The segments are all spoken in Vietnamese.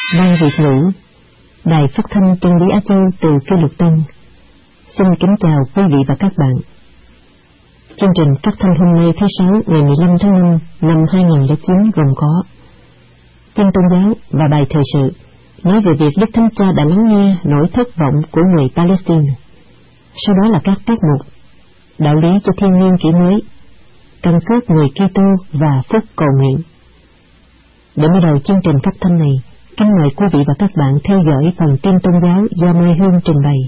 Ban Việt ngữ, Đài Phát thanh Chân lý Á Châu từ Kỷ Lục Tân. Xin kính chào quý vị và các bạn. Chương trình phát thanh hôm nay thứ Sáu ngày 15 tháng 5 năm 2009 gồm có tin tôn giáo và bài thời sự nói về việc Đức Thánh Cha đã lắng nghe nỗi thất vọng của người Palestine. Sau đó là các tiết mục đạo lý cho thiên niên kỷ mới, căn cước người Kitô và phúc cầu nguyện. Để mở đầu chương trình phát thanh này, kính mời quý vị và các bạn theo dõi phần tin tôn giáo do Mai Hương trình bày.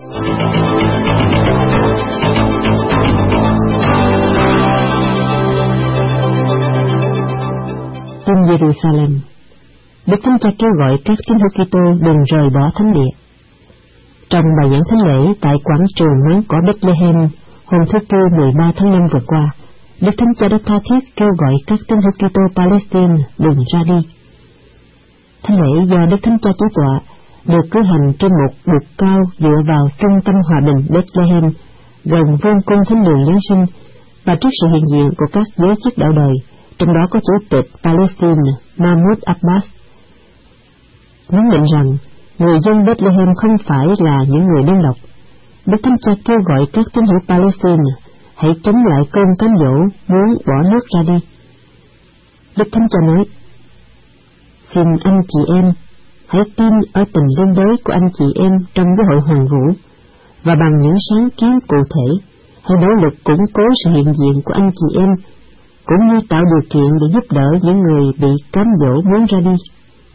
Tin Jerusalem. Đức Thánh Cha kêu gọi các tín hữu Kitô đừng rời bỏ thánh địa. Trong bài giảng thánh lễ tại quảng trường Máng Cỏ Bethlehem hôm thứ Tư 13 tháng 5 vừa qua, Đức Thánh Cha đã tha thiết kêu gọi các tín hữu Kitô Palestine đừng ra đi. Thánh lễ do Đức Thánh Cha chủ tọa được cử hành trên một bục cao dựa vào trung tâm hòa bình Bethlehem, gần vương cung thánh đường Giáng sinh, và trước sự hiện diện của các giới chức đạo đời, trong đó có chủ tịch Palestine Mahmoud Abbas. Nhấn mạnh rằng người dân Bethlehem không phải là những người đơn độc. Đức Thánh Cha kêu gọi các tín hữu Palestine hãy chống lại cơn cám dỗ muốn bỏ nước ra đi. Đức Thánh Cha nói: xin anh chị em hãy tin ở tình liên đới của anh chị em trong giáo hội hoàn vũ, và bằng những sáng kiến cụ thể hãy nỗ lực củng cố sự hiện diện của anh chị em, cũng như tạo điều kiện để giúp đỡ những người bị cám dỗ muốn ra đi.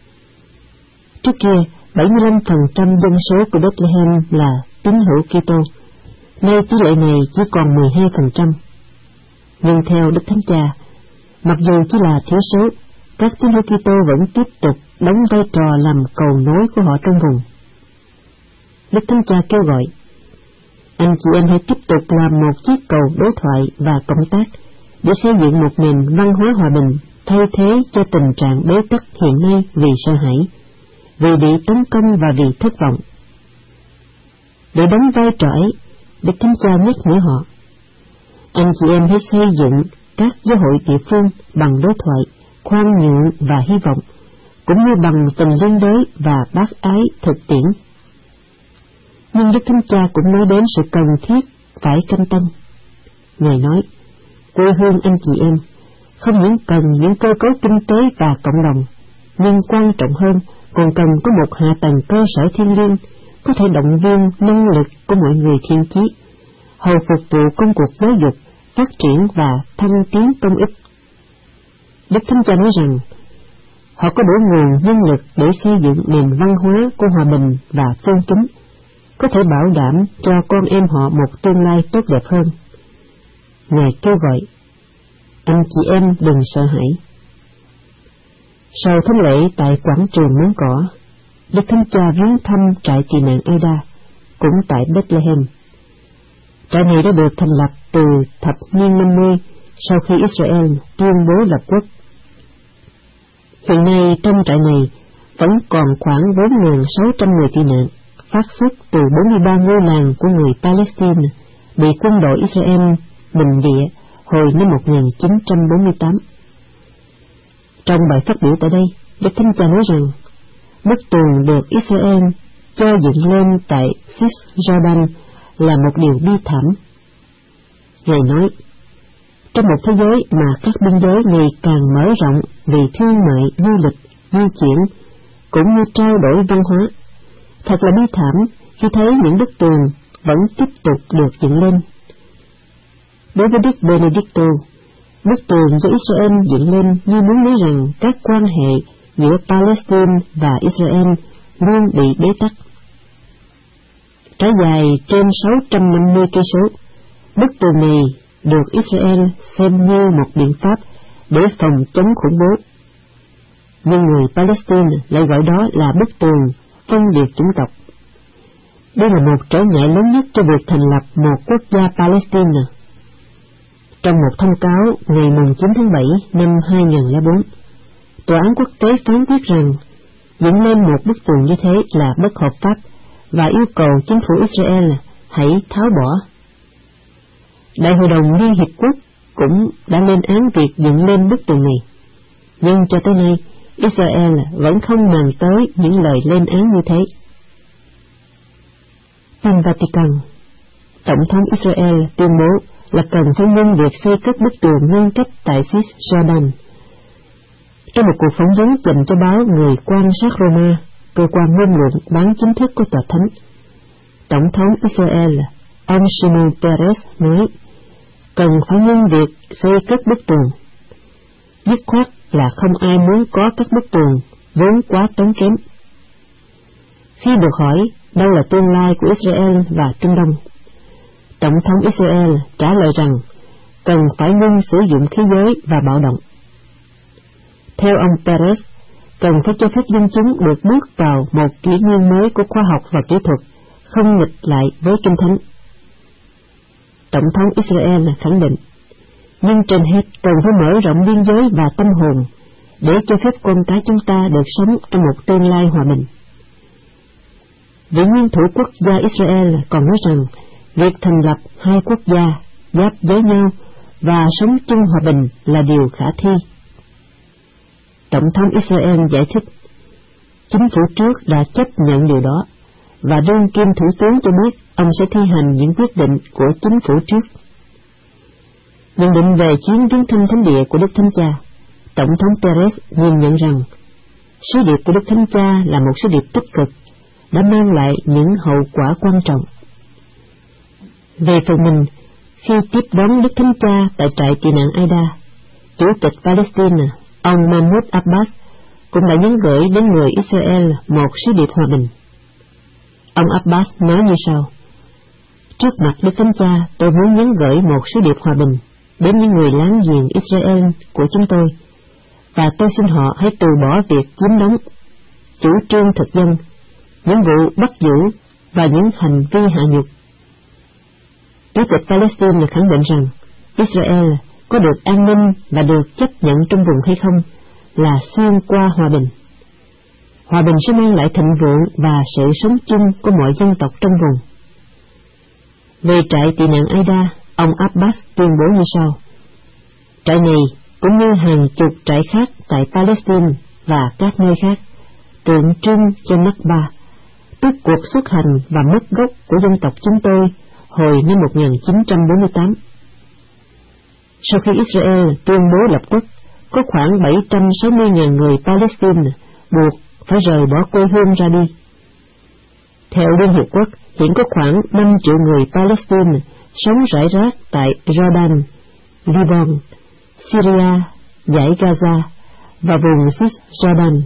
Trước kia, 75% dân số của Bethlehem là tín hữu Kitô, nay tỷ lệ này chỉ còn 12%. Nhưng theo Đức Thánh Cha, mặc dù chỉ là thiểu số, các tín hữu Kitô vẫn tiếp tục đóng vai trò làm cầu nối của họ trong vùng. Đức Thánh Cha kêu gọi: anh chị em hãy tiếp tục làm một chiếc cầu đối thoại và cộng tác để xây dựng một nền văn hóa hòa bình, thay thế cho tình trạng bế tắc hiện nay vì sợ hãi, vì bị tấn công và vì thất vọng. Để đóng vai trò ấy, Đức Thánh Cha nhắc nhở họ: anh chị em hãy xây dựng các giáo hội địa phương bằng đối thoại, khoan nhượng và hy vọng, cũng như bằng tình liên đới và bác ái thực tiễn. Nhưng Đức Thánh Cha cũng nói đến sự cần thiết phải canh tân. Ngài nói: quê hương anh chị em không những cần những cơ cấu kinh tế và cộng đồng, nhưng quan trọng hơn còn cần có một hạ tầng cơ sở thiêng liêng có thể động viên năng lực của mọi người thiên chí, hầu phục vụ công cuộc giáo dục, phát triển và thăng tiến công ích. Đức Thánh Cha nói rằng họ có đủ nguồn nhân lực để xây dựng nền văn hóa của hòa bình và tôn kính, có thể bảo đảm cho con em họ một tương lai tốt đẹp hơn. Ngài kêu gọi: anh chị em đừng sợ hãi. Sau thánh lễ tại quảng trường Máng Cỏ, Đức Thánh Cha viếng thăm trại tị nạn Aida, cũng tại Bethlehem. Trại này đã được thành lập từ thập niên 50 sau khi Israel tuyên bố lập quốc. Hiện nay trong trại này vẫn còn khoảng 4.600 người tị nạn, phát xuất từ 43 ngôi làng của người Palestine bị quân đội Israel bình địa hồi năm 1948. Trong bài phát biểu tại đây, Đức Thánh Cha nói rằng bức tường được Israel cho dựng lên tại Cisjordan là một điều bi thảm. Ngài nói: trong một thế giới mà các biên giới ngày càng mở rộng vì thương mại, du lịch, di chuyển, cũng như trao đổi văn hóa, thật là bi thảm khi thấy những bức tường vẫn tiếp tục được dựng lên. Đối với Đức Benedicto, bức tường do Israel dựng lên như muốn nói rằng các quan hệ giữa Palestine và Israel luôn bị bế tắc. Trải dài trên 650 cây số, bức tường này được Israel xem như một biện pháp để phòng chống khủng bố. Nhưng người Palestine lại gọi đó là bức tường phân biệt chủng tộc. Đây là một trở ngại lớn nhất cho việc thành lập một quốc gia Palestine. Trong một thông cáo ngày 9 tháng 7 năm 2004, Tòa án quốc tế phán quyết rằng dựng lên một bức tường như thế là bất hợp pháp và yêu cầu chính phủ Israel hãy tháo bỏ. Đại hội đồng Liên Hiệp Quốc cũng đã lên án việc dựng lên bức tường này, nhưng cho tới nay Israel vẫn không màng tới những lời lên án như thế. Tin Vatican. Tổng thống Israel tuyên bố là cần phải ngưng việc xây các bức tường ngăn cách tại Cisjordan. Trong một cuộc phỏng vấn dành cho báo Người quan sát Roma, cơ quan ngôn luận bán chính thức của tòa thánh, Tổng thống Israel, ông Shimon Peres nói, cần phải ngưng việc xây các bức tường. Dứt khoát là không ai muốn có các bức tường vốn quá tốn kém. Khi được hỏi đâu là tương lai của Israel và Trung Đông, Tổng thống Israel trả lời rằng cần phải ngưng sử dụng khí giới và bạo động. Theo ông Peres, cần phải cho phép dân chúng được bước vào một kỷ nguyên mới của khoa học và kỹ thuật, không nghịch lại với Kinh Thánh. Tổng thống Israel khẳng định, nhưng trên hết cần phải mở rộng biên giới và tâm hồn để cho phép con cái chúng ta được sống trong một tương lai hòa bình. Vị nguyên thủ quốc gia Israel còn nói rằng việc thành lập hai quốc gia giáp với nhau và sống chung hòa bình là điều khả thi. Tổng thống Israel giải thích, chính phủ trước đã chấp nhận điều đó, và đương kim thủ tướng cho biết ông sẽ thi hành những quyết định của chính phủ trước. Nhận định về chuyến viếng thăm thánh địa của Đức Thánh Cha, Tổng thống Peres nhìn nhận rằng sứ điệp của Đức Thánh Cha là một sứ điệp tích cực, đã mang lại những hậu quả quan trọng. Về phần mình, khi tiếp đón Đức Thánh Cha tại trại tị nạn Aida, Chủ tịch Palestine, ông Mahmoud Abbas, cũng đã nhắn gửi đến người Israel một sứ điệp hòa bình. Ông Abbas nói như sau: trước mặt Đức Thánh Cha, tôi muốn nhắn gửi một sứ điệp hòa bình đến những người láng giềng Israel của chúng tôi, và tôi xin họ hãy từ bỏ việc chiếm đóng, chủ trương thực dân, những vụ bắt giữ và những hành vi hạ nhục. Chủ tịch Palestine khẳng định rằng Israel có được an ninh và được chấp nhận trong vùng hay không là xuyên qua hòa bình. Hòa bình sẽ mang lại thịnh vượng và sự sống chung của mọi dân tộc trong vùng. Về trại tị nạn Aida, ông Abbas tuyên bố như sau: trại này cũng như hàng chục trại khác tại Palestine và các nơi khác tượng trưng cho Nakba, tức cuộc xuất hành và mất gốc của dân tộc chúng tôi hồi năm 1948. Sau khi Israel tuyên bố lập quốc, có khoảng 760.000 người Palestine buộc phải rời bỏ quê hương ra đi. Theo Liên Hiệp Quốc, hiện có khoảng 5 triệu người Palestine sống rải rác tại Jordan, Liban, Syria, dải Gaza và vùng Cisjordan.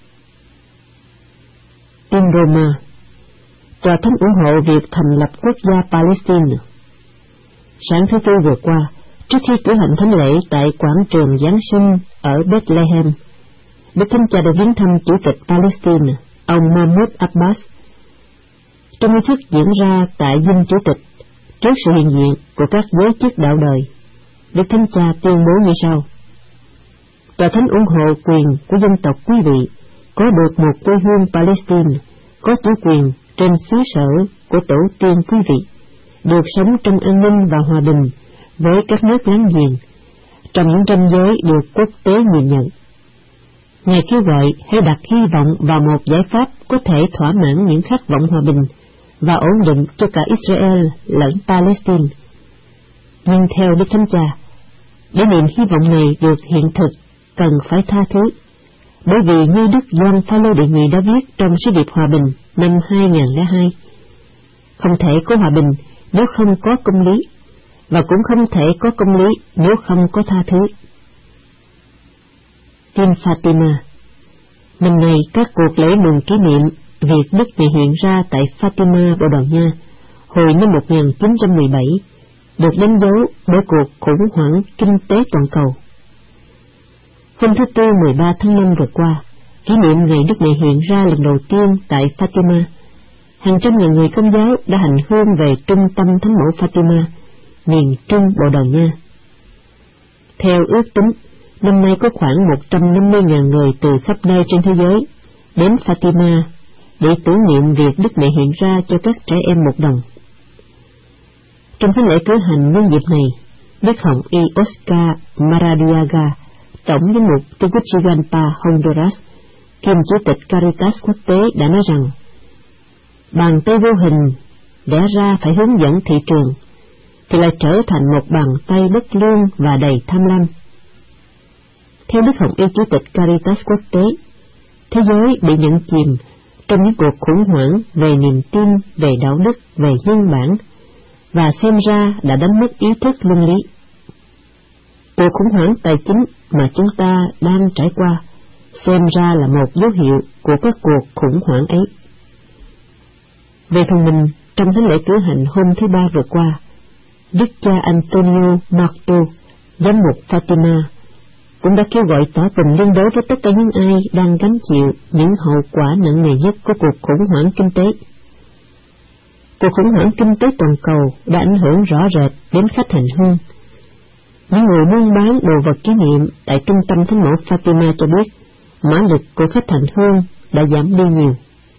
Tin Roma. Tòa thánh ủng hộ việc thành lập quốc gia Palestine. Sáng thứ Tư vừa qua, trước khi cử hành thánh lễ tại quảng trường Giáng sinh ở Bethlehem, Đức Thánh Cha đã viếng thăm Chủ tịch Palestine, ông Mahmoud Abbas. Trong nghi thức diễn ra tại dinh Chủ tịch, trước sự hiện diện của các giới chức đạo đời, Đức Thánh Cha tuyên bố như sau: Tòa thánh ủng hộ quyền của dân tộc quý vị có được một quê hương Palestine, có chủ quyền trên xứ sở của tổ tiên quý vị, được sống trong an ninh và hòa bình với các nước láng giềng, trong những ranh giới được quốc tế nhìn nhận. Ngài kêu gọi hãy đặt hy vọng vào một giải pháp có thể thỏa mãn những khát vọng hòa bình và ổn định cho cả Israel lẫn Palestine. Nhưng theo Đức Thánh Cha, để niềm hy vọng này được hiện thực, cần phải tha thứ, bởi vì như Đức Gioan Phaolô đệ nhị đã viết trong sứ điệp hòa bình năm 2002, không thể có hòa bình nếu không có công lý, và cũng không thể có công lý nếu không có tha thứ. Tin Fatima. Năm nay, các cuộc lễ mừng kỷ niệm việc Đức Mẹ hiện ra tại Fatima, Bồ Đào Nha, hồi năm 1917, được đánh dấu bởi cuộc khủng hoảng kinh tế toàn cầu. Hôm thứ Tư 13 tháng 5 vừa qua, kỷ niệm ngày Đức Mẹ hiện ra lần đầu tiên tại Fatima, hàng trăm ngàn người Công giáo đã hành hương về trung tâm Thánh mẫu Fatima, miền Trung Bồ Đào Nha. Theo ước tính, năm nay có khoảng 150.000 người từ khắp nơi trên thế giới đến Fatima để tưởng niệm việc Đức Mẹ hiện ra cho các trẻ em một đồng. Trong thánh lễ cử hành nhân dịp này, Đức Hồng Y Oscar Maradiaga, Tổng giám mục Tegucigalpa, Honduras, kiêm chủ tịch Caritas quốc tế đã nói rằng, bàn tay vô hình đẻ ra phải hướng dẫn thị trường, thì lại trở thành một bàn tay bất lương và đầy tham lam. Theo Đức Hồng Y chủ tịch Caritas quốc tế, thế giới bị nhận chìm trong những cuộc khủng hoảng về niềm tin, về đạo đức, về nhân bản, và xem ra đã đánh mất ý thức luân lý. Cuộc khủng hoảng tài chính mà chúng ta đang trải qua xem ra là một dấu hiệu của các cuộc khủng hoảng ấy. Về phần mình, trong thánh lễ cử hành hôm thứ Ba vừa qua, Đức cha Antonio Marto, giám mục Fatima, cũng đã kêu gọi tỏ tình liên đới với tất cả những ai đang gánh chịu những hậu quả nặng nề nhất của cuộc khủng hoảng kinh tế. Cuộc khủng hoảng kinh tế toàn cầu đã ảnh hưởng rõ rệt đến khách hành hương. Những người buôn bán đồ vật kỷ niệm tại trung tâm thánh mẫu Fatima cho biết mã lực của khách hành hương đã giảm đi nhiều.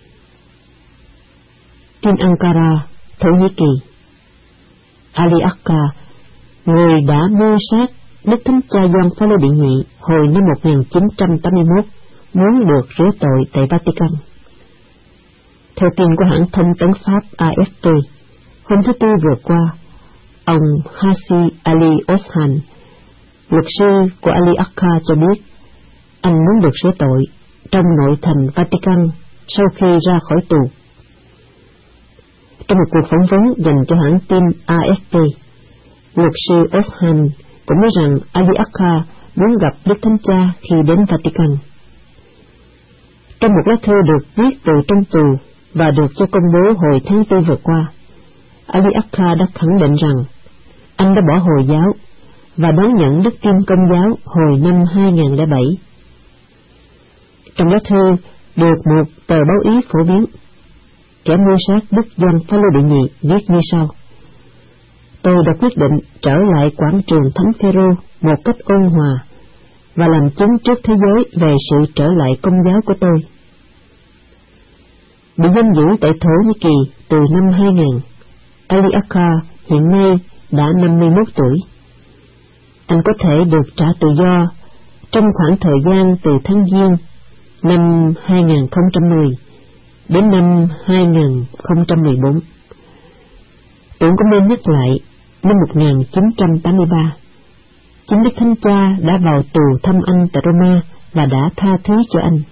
Tin Ankara, Thổ Nhĩ Kỳ. Ali Akka, người đã mưu sát Đức Thánh Cha Gioan Phaolô đệ nhị hồi năm 1981, muốn được rửa tội tại Vatican. Theo tin của hãng thông tấn Pháp AFP, hôm thứ Tư vừa qua, ông Hassi Ali Oshan, luật sư của Ali Akka cho biết anh muốn được rửa tội trong nội thành Vatican sau khi ra khỏi tù. Trong một cuộc phỏng vấn dành cho hãng tin AFP, luật sư Oshan cũng nói rằng Ali Akka muốn gặp Đức Thánh Cha khi đến Vatican. Trong một lá thư được viết từ trong tù và được cho công bố hồi tháng 4 vừa qua, Ali Akka đã khẳng định rằng anh đã bỏ Hồi giáo và đón nhận đức tin Công giáo hồi năm 2007. Trong lá thư được một tờ báo Ý phổ biến, kẻ mưu sát Đức Gioan Phaolô đệ nhị viết như sau: Tôi đã quyết định trở lại quảng trường Thánh Phêrô một cách ôn hòa và làm chứng trước thế giới về sự trở lại Công giáo của tôi. Bị giam giữ tại Thổ Nhĩ Kỳ từ năm 2000, Ali Akka hiện nay đã 51 tuổi. Anh có thể được trả tự do trong khoảng thời gian từ tháng Giêng năm 2010 đến năm 2014. Tôi cũng nên nhắc lại, năm 1983, chính Đức Thánh Cha đã vào tù thăm anh tại Roma và đã tha thứ cho anh.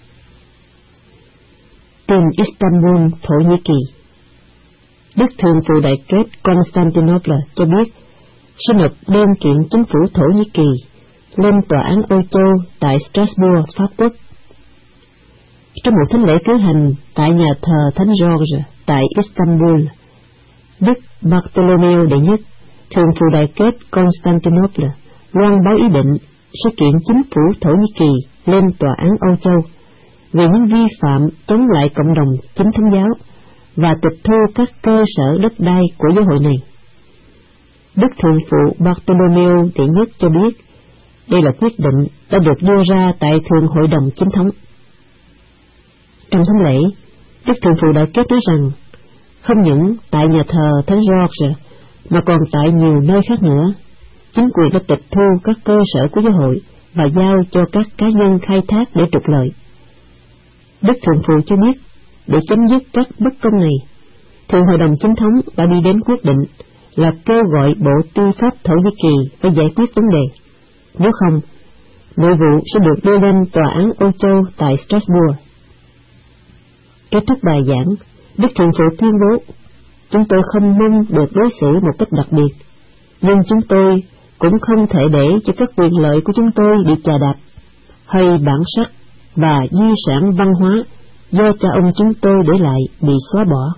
Tin Istanbul, Thổ Nhĩ Kỳ. Đức Thường phụ Đại kết Constantinople cho biết sẽ nộp đơn kiện chính phủ Thổ Nhĩ Kỳ lên tòa án Âu Châu tại Strasbourg, Pháp Quốc. Trong một thánh lễ cử hành tại nhà thờ Thánh George tại Istanbul, Đức Bartolomeo đệ nhất, Thường phụ Đại kết Constantinople, loan báo ý định sẽ kiện chính phủ Thổ Nhĩ Kỳ lên tòa án Âu Châu về những vi phạm chống lại cộng đồng chính thống giáo và tịch thu các cơ sở đất đai của giáo hội này. Đức Thượng phụ Bartolomeo đệ nhất cho biết đây là quyết định đã được đưa ra tại Thượng Hội đồng Chính thống. Trong thánh lễ, Đức Thượng phụ Đại kết nói rằng không những tại nhà thờ Thánh George mà còn tại nhiều nơi khác nữa, chính quyền đã tịch thu các cơ sở của giáo hội và giao cho các cá nhân khai thác để trục lợi. Đức Thượng phụ cho biết, để chấm dứt các bất công này, Thượng Hội đồng Chính thống đã đi đến quyết định là kêu gọi Bộ Tư pháp Thổ Nhĩ Kỳ phải giải quyết vấn đề. Nếu không, nội vụ sẽ được đưa lên tòa án Âu Châu tại Strasbourg. Kết thúc bài giảng, Đức Thượng phụ tuyên bố, chúng tôi không mong được đối xử một cách đặc biệt, nhưng chúng tôi cũng không thể để cho các quyền lợi của chúng tôi bị chà đạp, hay bản sắc và di sản văn hóa do cha ông chúng tôi để lại bị xóa bỏ.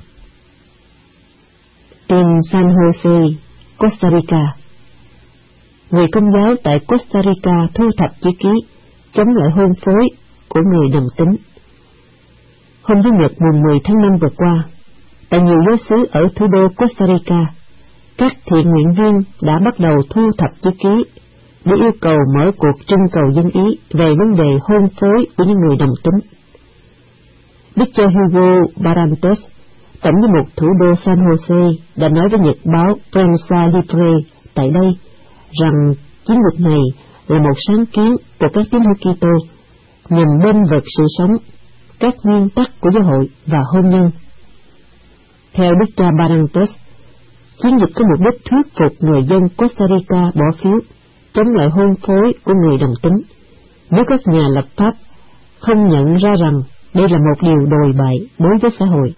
Tin San Jose, Costa Rica. Người Công giáo tại Costa Rica thu thập chữ ký chống lại hôn phối của người đồng tính. Hôm Chủ nhật mùng 10 tháng 5 vừa qua, tại nhiều giáo xứ ở thủ đô Costa Rica, các thiện nguyện viên đã bắt đầu thu thập chữ ký để yêu cầu mở cuộc trưng cầu dân ý về vấn đề hôn phối của những người đồng tính. Đức cha Hugo Barrantes, tổng giám mục thủ đô San Jose, đã nói với nhật báo Prensa Libre tại đây rằng chiến lược này là một sáng kiến của các tín hữu Kitô nhằm bên vực sự sống, các nguyên tắc của giáo hội và hôn nhân. Theo đức cha Barrantes, chiến dịch có mục đích thuyết phục người dân Costa Rica bỏ phiếu chống lại hôn phối của người đồng tính, nếu các nhà lập pháp không nhận ra rằng đây là một điều đồi bại đối với xã hội.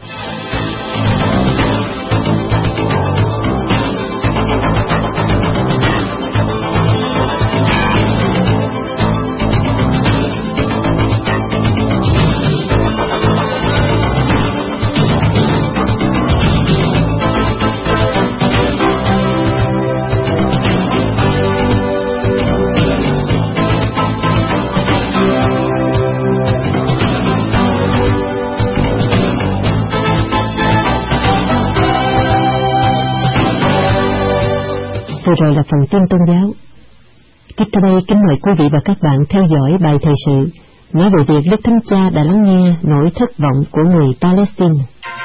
Vừa rồi là phần tin tôn giáo. Tiếp theo đây kính mời quý vị và các bạn theo dõi bài thời sự nói về việc Đức Thánh Cha đã lắng nghe nỗi thất vọng của người Palestine.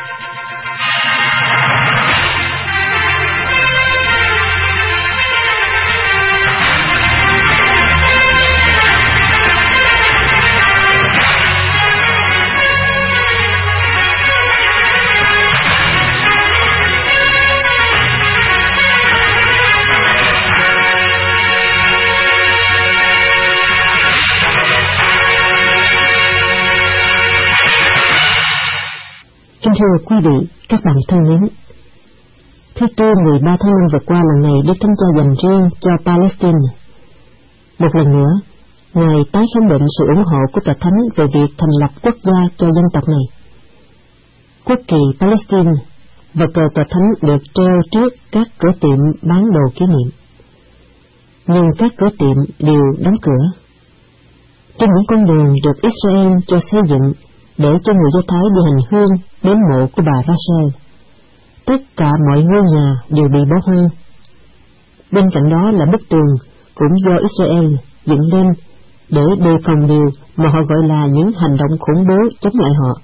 Thưa quý vị, các bạn thân mến, thứ Tư 13 tháng 5 vừa qua là ngày Đức Thánh Cha dành riêng cho Palestine. Một lần nữa, Ngài tái khẳng định sự ủng hộ của Tòa Thánh về việc thành lập quốc gia cho dân tộc này. Quốc kỳ Palestine và cờ Tòa Thánh được treo trước các cửa tiệm bán đồ kỷ niệm, nhưng các cửa tiệm đều đóng cửa. Trên những con đường được Israel cho xây dựng để cho người Do Thái đi hành hương đến mộ của bà Rachel, tất cả mọi ngôi nhà đều bị bỏ hoang. Bên cạnh đó là bức tường cũng do Israel dựng lên để đề phòng điều mà họ gọi là những hành động khủng bố chống lại họ.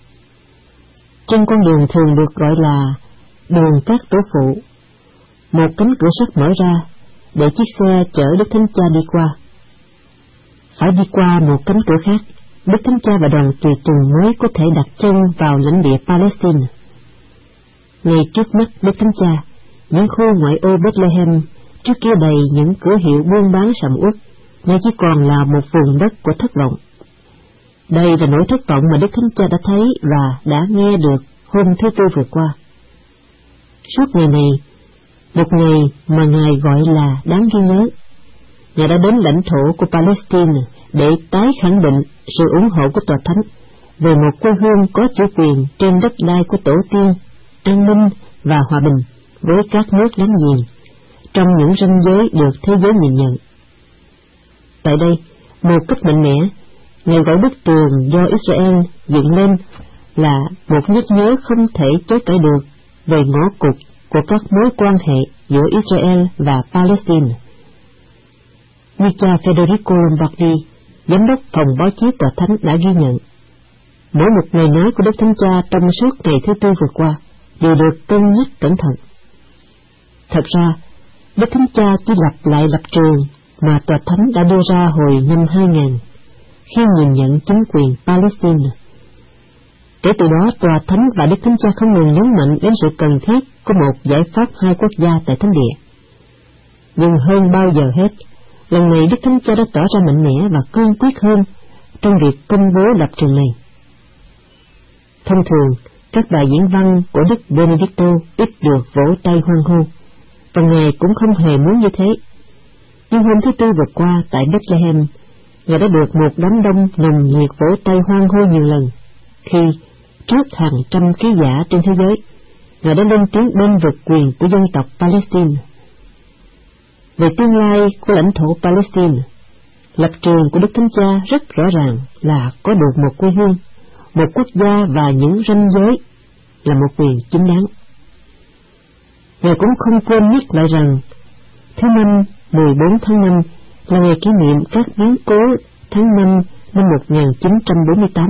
Trên con đường thường được gọi là đường các tổ phụ, một cánh cửa sắt mở ra để chiếc xe chở Đức Thánh Cha đi qua. Phải đi qua một cánh cửa khác, Đức Thánh Cha và đoàn tùy tùng mới có thể đặt chân vào lãnh địa Palestine. Ngay trước mắt Đức Thánh Cha, những khu ngoại ô Bethlehem trước kia đầy những cửa hiệu buôn bán sầm uất, nay chỉ còn là một vùng đất của thất vọng. Đây là nỗi thất vọng mà Đức Thánh Cha đã thấy và đã nghe được hôm thứ Tư vừa qua. Suốt ngày này, một ngày mà Ngài gọi là đáng ghi nhớ, Ngài đã đến lãnh thổ của Palestine để tái khẳng định sự ủng hộ của Tòa Thánh về một quê hương có chủ quyền trên đất đai của tổ tiên, an ninh và hòa bình với các nước láng giềng, trong những ranh giới được thế giới nhìn nhận. Tại đây, một cách mạnh mẽ, Ngài gọi bức tường do Israel dựng lên là một nhắc nhớ không thể chối cãi được về ngõ cụt của các mối quan hệ giữa Israel và Palestine. Như cha Federico Lombardi, giám đốc phòng báo chí Tòa Thánh đã ghi nhận, mỗi một lời nói của Đức Thánh Cha trong suốt ngày thứ Tư vừa qua đều được cân nhắc cẩn thận. Thật ra, Đức Thánh Cha chỉ lặp lại lập trường mà Tòa Thánh đã đưa ra hồi năm 2000, khi nhìn nhận chính quyền Palestine. Kể từ đó, Tòa Thánh và Đức Thánh Cha không ngừng nhấn mạnh đến sự cần thiết của một giải pháp hai quốc gia tại Thánh Địa. Nhưng hơn bao giờ hết, lần này Đức Thánh Cha đã tỏ ra mạnh mẽ và cương quyết hơn trong việc công bố lập trường này. Thông thường, các bài diễn văn của Đức Benedicto ít được vỗ tay hoan hô, và Ngài cũng không hề muốn như thế. Nhưng hôm thứ Tư vừa qua tại Bethlehem, Ngài đã được một đám đông nồng nhiệt vỗ tay hoan hô nhiều lần, khi, trước hàng trăm ký giả trên thế giới, Ngài đã lên tiếng bên vực quyền của dân tộc Palestine. Về tương lai của lãnh thổ Palestine, lập trường của Đức Thánh Cha rất rõ ràng là có được một quê hương, một quốc gia và những ranh giới là một quyền chính đáng. Ngài cũng không quên nhắc lại rằng, thứ Năm 14 tháng 5 là ngày kỷ niệm các biến cố tháng 5 năm 1948.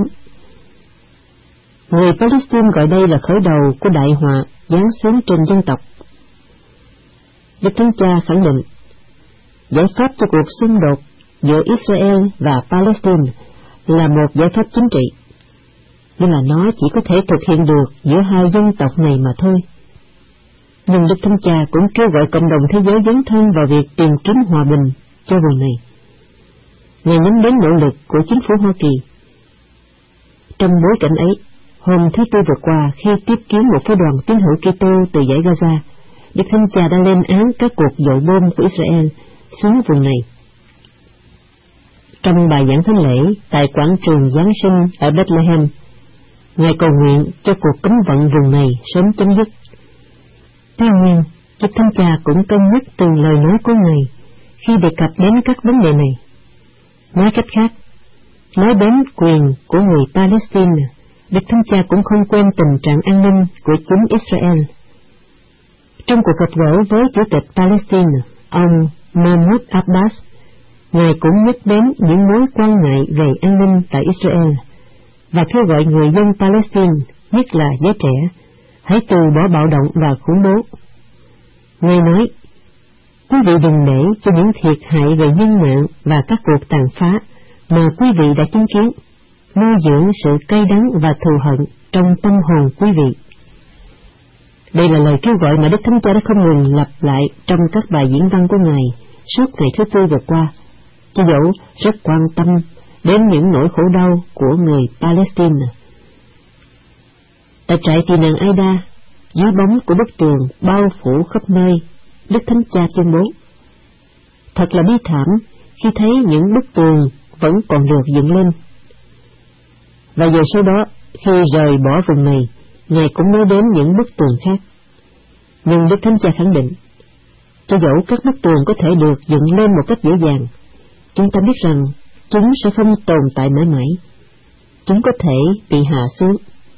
Người Palestine gọi đây là khởi đầu của đại họa giáng xuống trên dân tộc. Đức Thánh Cha khẳng định, giải pháp cho cuộc xung đột giữa Israel và Palestine là một giải pháp chính trị, nhưng là nó chỉ có thể thực hiện được giữa hai dân tộc này mà thôi. Nhưng Đức Thánh Cha cũng kêu gọi cộng đồng thế giới dấn thân vào việc tìm kiếm hòa bình cho vùng này. Ngài nhắm đến nỗ lực của chính phủ Hoa Kỳ. Trong bối cảnh ấy, hôm thứ Tư vừa qua, khi tiếp kiến một phái đoàn tín hữu Kitô từ dải Gaza, Đức Thánh Cha đã lên án các cuộc dội bom của Israel xuống vùng này. Trong bài giảng thánh lễ tại quảng trường Giáng sinh ở Bethlehem, Ngài cầu nguyện cho cuộc cấm vận vùng này sớm chấm dứt. Tuy nhiên, Đức Thánh Cha cũng cân nhắc từng lời nói của Ngài khi đề cập đến các vấn đề này. Nói cách khác, nói đến quyền của người Palestine, Đức Thánh Cha cũng không quên tình trạng an ninh của chính Israel. Trong cuộc gặp gỡ với Chủ tịch Palestine, ông Mahmoud Abbas, Ngài cũng nhắc đến những mối quan ngại về an ninh tại Israel và kêu gọi người dân Palestine, nhất là giới trẻ, hãy từ bỏ bạo động và khủng bố. Ngài nói, quý vị đừng để cho những thiệt hại về nhân mạng và các cuộc tàn phá mà quý vị đã chứng kiến nuôi dưỡng sự cay đắng và thù hận trong tâm hồn quý vị. Đây là lời kêu gọi mà Đức Thánh Cha đã không ngừng lặp lại trong các bài diễn văn của Ngài suốt ngày thứ Tư vừa qua, cho dẫu rất quan tâm đến những nỗi khổ đau của người Palestine. Tại trại tị nạn Aida, dưới bóng của bức tường bao phủ khắp nơi, Đức Thánh Cha tuyên bố: thật là bi thảm khi thấy những bức tường vẫn còn được dựng lên. Và giờ sau đó, khi rời bỏ vùng này, Ngài cũng nói đến những bức tường khác. Nhưng Đức Thánh Cha khẳng định, cho dẫu các bức tường có thể được dựng lên một cách dễ dàng, chúng ta biết rằng chúng sẽ không tồn tại mãi mãi. Chúng có thể bị hạ xuống.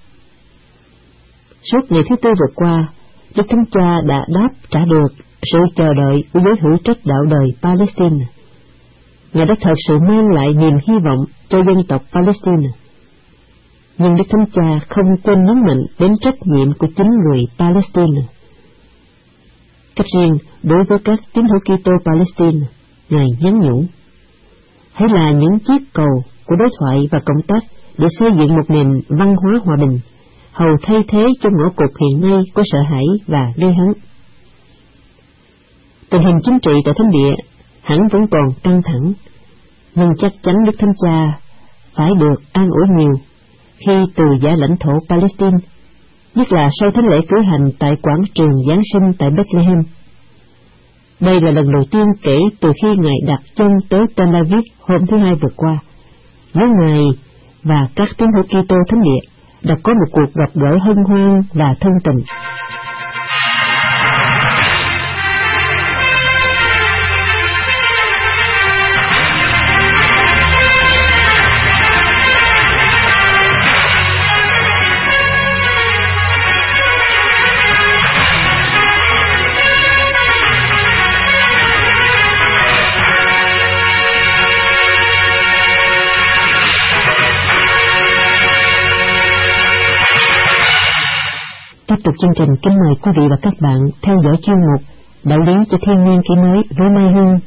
Suốt ngày thứ Tư vừa qua, Đức Thánh Cha đã đáp trả được sự chờ đợi của giới hữu trách đạo đời Palestine. Ngài đã thật sự mang lại niềm hy vọng cho dân tộc Palestine. Nhưng Đức Thánh Cha không quên nhấn mạnh đến trách nhiệm của chính người Palestine. Cách riêng, đối với các tín hữu Kitô Palestine, Ngài nhắn nhủ: hãy là những chiếc cầu của đối thoại và cộng tác để xây dựng một nền văn hóa hòa bình, hầu thay thế cho ngõ cụt hiện nay của sợ hãi và gây hấn. Tình hình chính trị tại Thánh Địa hẳn vẫn còn căng thẳng, nhưng chắc chắn Đức Thánh Cha phải được an ủi nhiều khi từ giã lãnh thổ Palestine, nhất là sau thánh lễ cử hành tại quảng trường Giáng sinh tại Bethlehem. Đây là lần đầu tiên kể từ khi Ngài đặt chân tới Tel Aviv hôm thứ Hai vừa qua, với Ngài và các tín hữu Kitô Thánh Địa đã có một cuộc gặp gỡ hân hoan và thân tình. Tiếp tục chương trình, kính mời quý vị và các bạn theo dõi chuyên mục Đạo lý cho thiên niên kỷ mới với Mai Hương.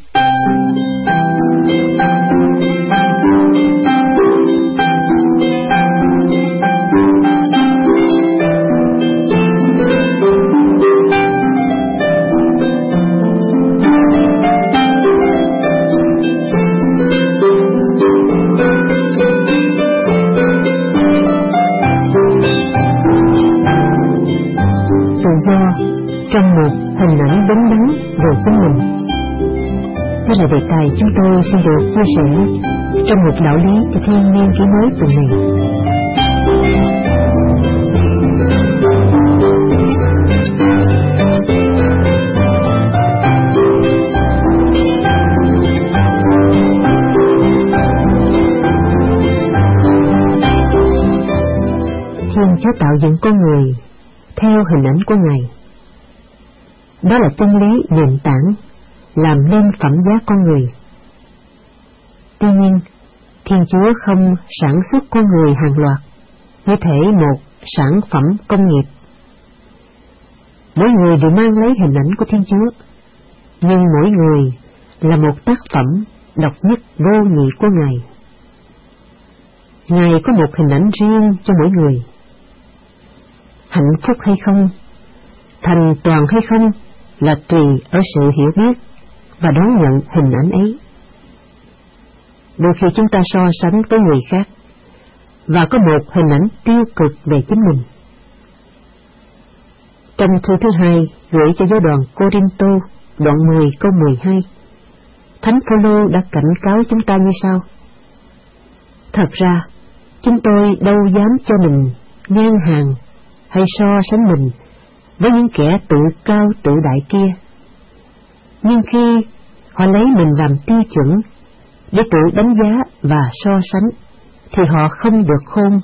Trong một hình ảnh đúng đắn về chính mình. Đây là đề tài chúng tôi xin được chia sẻ trong một đạo lý cho thiên niên kỷ mới tuần này. Thiên Chúa tạo dựng con người theo hình ảnh của Ngài. Đó là chân lý nền tảng làm nên phẩm giá con người. Tuy nhiên, Thiên Chúa không sản xuất con người hàng loạt như thể một sản phẩm công nghiệp. Mỗi người đều mang lấy hình ảnh của Thiên Chúa, nhưng mỗi người là một tác phẩm độc nhất vô nhị của Ngài. Ngài có một hình ảnh riêng cho mỗi người. Hạnh phúc hay không, thành toàn hay không là tùy ở sự hiểu biết và đón nhận hình ảnh ấy. Đôi khi chúng ta so sánh với người khác và có một hình ảnh tiêu cực về chính mình. Trong thư thứ 2 gửi cho giáo đoàn Cô-rinh-tô, đoạn 10 câu 12, Thánh Phaolô đã cảnh cáo chúng ta như sau: Thật ra, chúng tôi đâu dám cho mình ngang hàng hay so sánh mình với những kẻ tự cao tự đại kia. Nhưng khi họ lấy mình làm tiêu chuẩn để tự đánh giá và so sánh, thì họ không được khôn.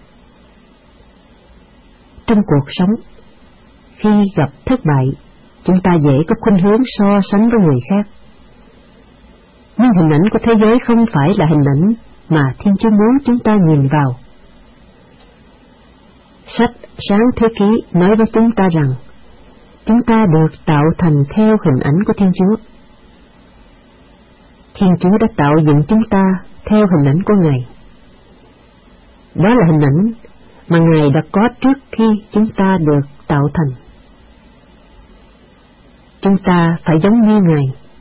Trong cuộc sống, khi gặp thất bại, chúng ta dễ có khuynh hướng so sánh với người khác. Nhưng hình ảnh của thế giới không phải là hình ảnh mà Thiên Chúa muốn chúng ta nhìn vào. Sách Sáng Thế Ký nói với chúng ta rằng chúng ta được tạo thành theo hình ảnh của Thiên Chúa. Thiên Chúa đã tạo dựng chúng ta theo hình ảnh của Ngài. Đó là hình ảnh mà Ngài đã có trước khi chúng ta được tạo thành. Chúng ta phải giống như Ngài.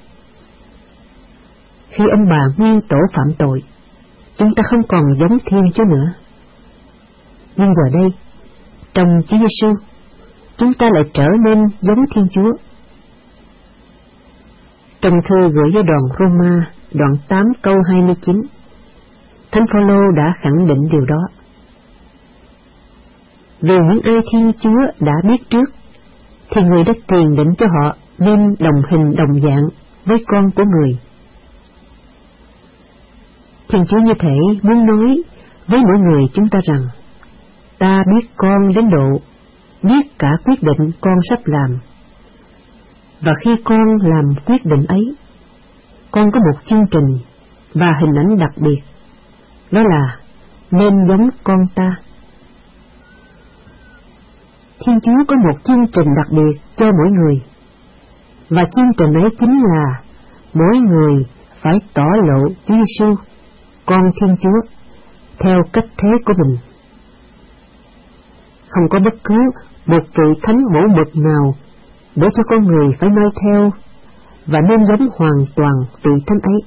Khi ông bà Nguyên Tổ phạm tội, chúng ta không còn giống Thiên Chúa nữa. Nhưng giờ đây, trong Chúa Giêsu, chúng ta lại trở nên giống Thiên Chúa. Trong thư gửi giáo đoàn Roma, đoạn 8 câu 29, Thánh Phaolô đã khẳng định điều đó. Vì những ai Thiên Chúa đã biết trước, thì Người đã tiền định cho họ nên đồng hình đồng dạng với con của Người. Thiên Chúa như thể muốn nói với mỗi người chúng ta rằng, ta biết con đến độ, biết cả quyết định con sắp làm. Và khi con làm quyết định ấy, con có một chương trình và hình ảnh đặc biệt, đó là nên giống con ta. Thiên Chúa có một chương trình đặc biệt cho mỗi người, và chương trình ấy chính là mỗi người phải tỏ lộ Chúa Giêsu, con Thiên Chúa, theo cách thế của mình. Không có bất cứ một vị thánh mẫu mực nào để cho con người phải noi theo và nên giống hoàn toàn vị thánh ấy.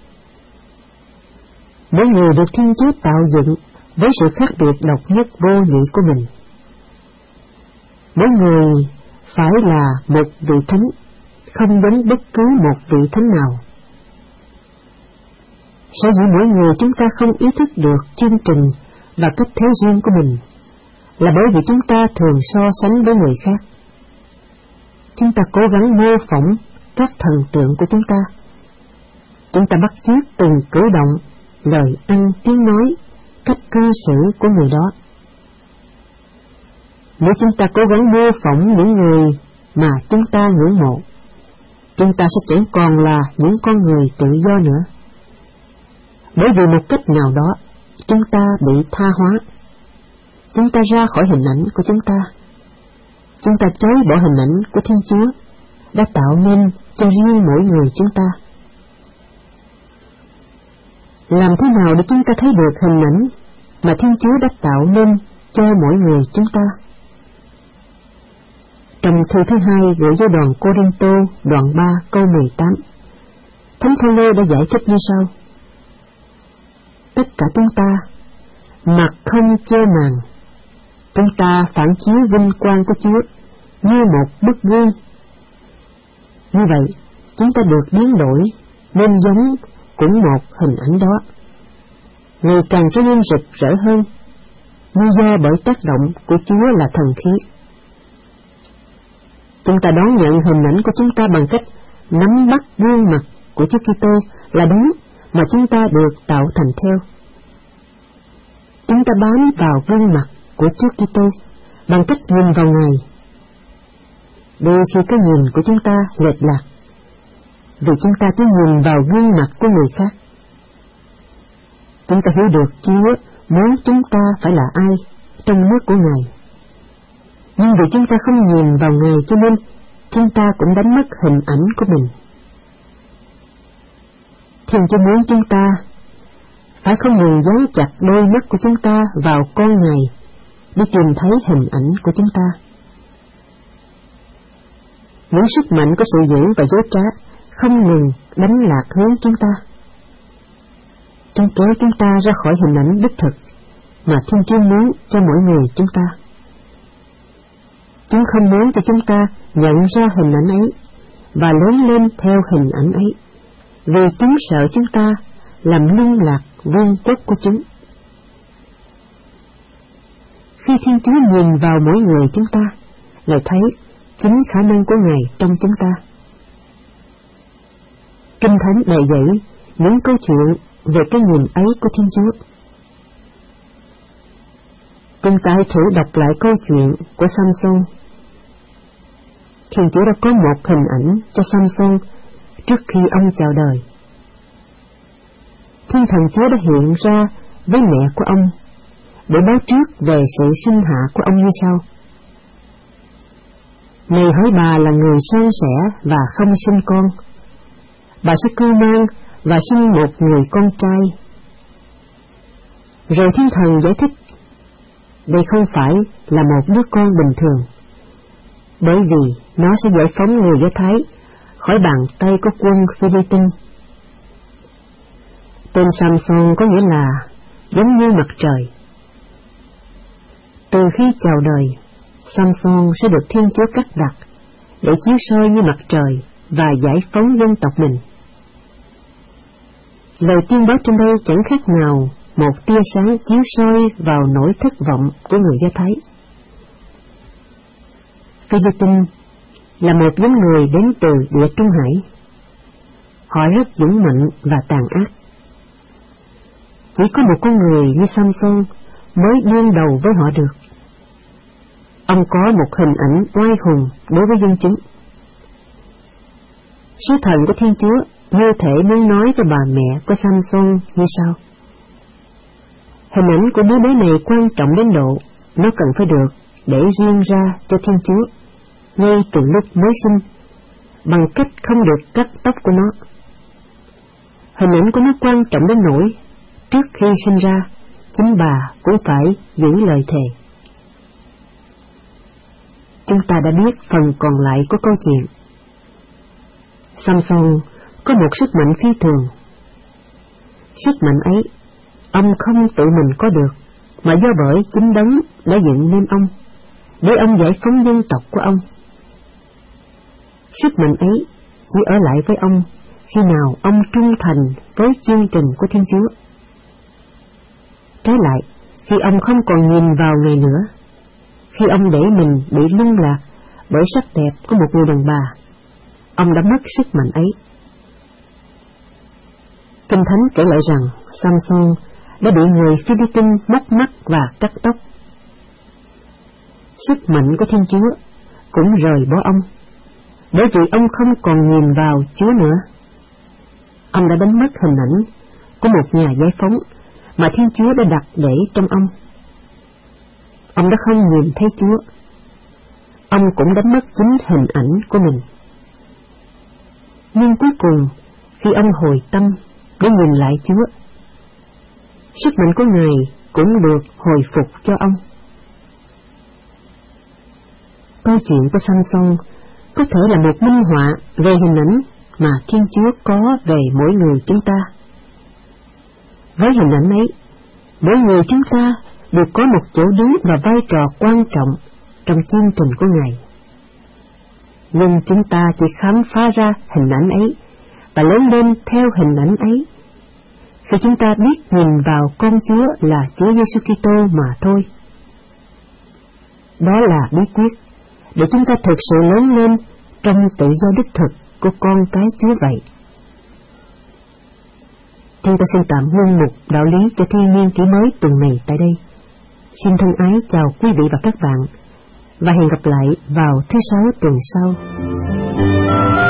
Mỗi người được Thiên Chúa tạo dựng với sự khác biệt độc nhất vô nhị của mình. Mỗi người phải là một vị thánh, không giống bất cứ một vị thánh nào. Sở dĩ mỗi người chúng ta không ý thức được chương trình và cách thế riêng của mình là bởi vì chúng ta thường so sánh với người khác. Chúng ta cố gắng mô phỏng các thần tượng của chúng ta. Chúng ta bắt chước từng cử động, lời ăn, tiếng nói, cách cư xử của người đó. Nếu chúng ta cố gắng mô phỏng những người mà chúng ta ngưỡng mộ, chúng ta sẽ chẳng còn là những con người tự do nữa. Bởi vì một cách nào đó, chúng ta bị tha hóa. Chúng ta ra khỏi hình ảnh của chúng ta. Chúng ta chối bỏ hình ảnh của Thiên Chúa đã tạo nên cho riêng mỗi người chúng ta. Làm thế nào để chúng ta thấy được hình ảnh mà Thiên Chúa đã tạo nên cho mỗi người chúng ta? Trong thư thứ 2 gửi giáo đoàn Cô-rinh-tô, đoạn 3 câu 18, Thánh Phaolô đã giải thích như sau: Tất cả chúng ta, mặt không che màn, chúng ta phản chiếu vinh quang của Chúa như một bức gương. Như vậy, chúng ta được biến đổi nên giống cũng một hình ảnh đó, ngày càng trở nên rực rỡ hơn, như do bởi tác động của Chúa là thần khí. Chúng ta đón nhận hình ảnh của chúng ta bằng cách nắm bắt gương mặt của Chúa Kitô là đúng mà chúng ta được tạo thành theo. Chúng ta bám vào gương mặt của Chúa Kitô bằng cách nhìn vào Ngài. Đôi khi cái nhìn của chúng ta lệch lạc, vì chúng ta chỉ nhìn vào gương mặt của người khác. Chúng ta hiểu được Chúa muốn chúng ta phải là ai trong nước của Ngài. Nhưng vì chúng ta không nhìn vào Ngài cho nên chúng ta cũng đánh mất hình ảnh của mình. Thiên Chúa muốn chúng ta phải không ngừng dán chặt đôi mắt của chúng ta vào con Ngài để tìm thấy hình ảnh của chúng ta. Những sức mạnh của sự dữ và dối trá không ngừng đánh lạc hướng chúng ta. Chúng kéo chúng ta ra khỏi hình ảnh đích thực mà Thiên Chúa muốn cho mỗi người chúng ta. Chúng không muốn cho chúng ta nhận ra hình ảnh ấy và lớn lên theo hình ảnh ấy, vì chúng sợ chúng ta làm lung lạc vương quốc của chúng. Khi Thiên Chúa nhìn vào mỗi người chúng ta, Ngài thấy chính khả năng của Ngài trong chúng ta. Kinh Thánh đầy dẫy những câu chuyện về cái nhìn ấy của Thiên Chúa. Chúng ta hãy thử đọc lại câu chuyện của Samson. Thiên Chúa đã có một hình ảnh cho Samson trước khi ông chào đời. Thiên Thần Chúa đã hiện ra với mẹ của ông để báo trước về sự sinh hạ của ông như sau: Này hỡi bà là người san sẻ và không sinh con, bà sẽ cưu mang và sinh một người con trai. Rồi Thiên Thần giải thích, đây không phải là một đứa con bình thường, bởi vì nó sẽ giải phóng người Do Thái khỏi bàn tay của quân Philippines. Tên Samson có nghĩa là giống như mặt trời. Từ khi chào đời, Samson sẽ được Thiên Chúa cắt đặt để chiếu soi như mặt trời và giải phóng dân tộc mình. Lời tiên báo trên đây chẳng khác nào một tia sáng chiếu soi vào nỗi thất vọng của người Do Thái. Philippines là một nhóm người đến từ địa Trung Hải. Họ rất dũng mạnh và tàn ác. Chỉ có một con người như Samson mới đương đầu với họ được. Ông có một hình ảnh oai hùng đối với dân chúng. Sứ thần của Thiên Chúa như thể muốn nói với bà mẹ của Samson như sau: Hình ảnh của đứa bé này quan trọng đến độ nó cần phải được để riêng ra cho Thiên Chúa ngay từ lúc mới sinh, bằng cách không được cắt tóc của nó. Hình ảnh của nó quan trọng đến nỗi trước khi sinh ra, chính bà cũng phải giữ lời thề. Chúng ta đã biết phần còn lại của câu chuyện. Samson có một sức mạnh phi thường. Sức mạnh ấy, ông không tự mình có được, mà do bởi chính Đấng đã dựng nên ông, để ông giải phóng dân tộc của ông. Sức mạnh ấy chỉ ở lại với ông khi nào ông trung thành với chương trình của Thiên Chúa. Trái lại, khi ông không còn nhìn vào Ngài nữa, khi ông để mình bị lung lạc bởi sắc đẹp của một người đàn bà, ông đã mất sức mạnh ấy. Kinh Thánh kể lại rằng Samson đã bị người Philippines móc mắt và cắt tóc. Sức mạnh của Thiên Chúa cũng rời bỏ ông, bởi vì ông không còn nhìn vào Chúa nữa. Ông đã đánh mất hình ảnh của một nhà giải phóng mà Thiên Chúa đã đặt để trong ông. Ông đã không nhìn thấy Chúa. Ông cũng đánh mất chính hình ảnh của mình. Nhưng cuối cùng, khi ông hồi tâm để nhìn lại Chúa, sức mạnh của Ngài cũng được hồi phục cho ông. Câu chuyện của Samson có thể là một minh họa về hình ảnh mà Thiên Chúa có về mỗi người chúng ta. Với hình ảnh ấy, mỗi người chúng ta đều có một chỗ đứng và vai trò quan trọng trong chương trình của Ngài. Nhưng chúng ta chỉ khám phá ra hình ảnh ấy và lớn lên theo hình ảnh ấy khi chúng ta biết nhìn vào con Chúa là Chúa Giêsu Kitô mà thôi. Đó là bí quyết để chúng ta thực sự lớn lên trong tự do đích thực của con cái Chúa vậy. Chúng ta xin tạm ngưng mục đạo lý cho thiên niên kỷ mới tuần này tại đây. Xin thân ái chào quý vị và các bạn, và hẹn gặp lại vào thứ Sáu tuần sau.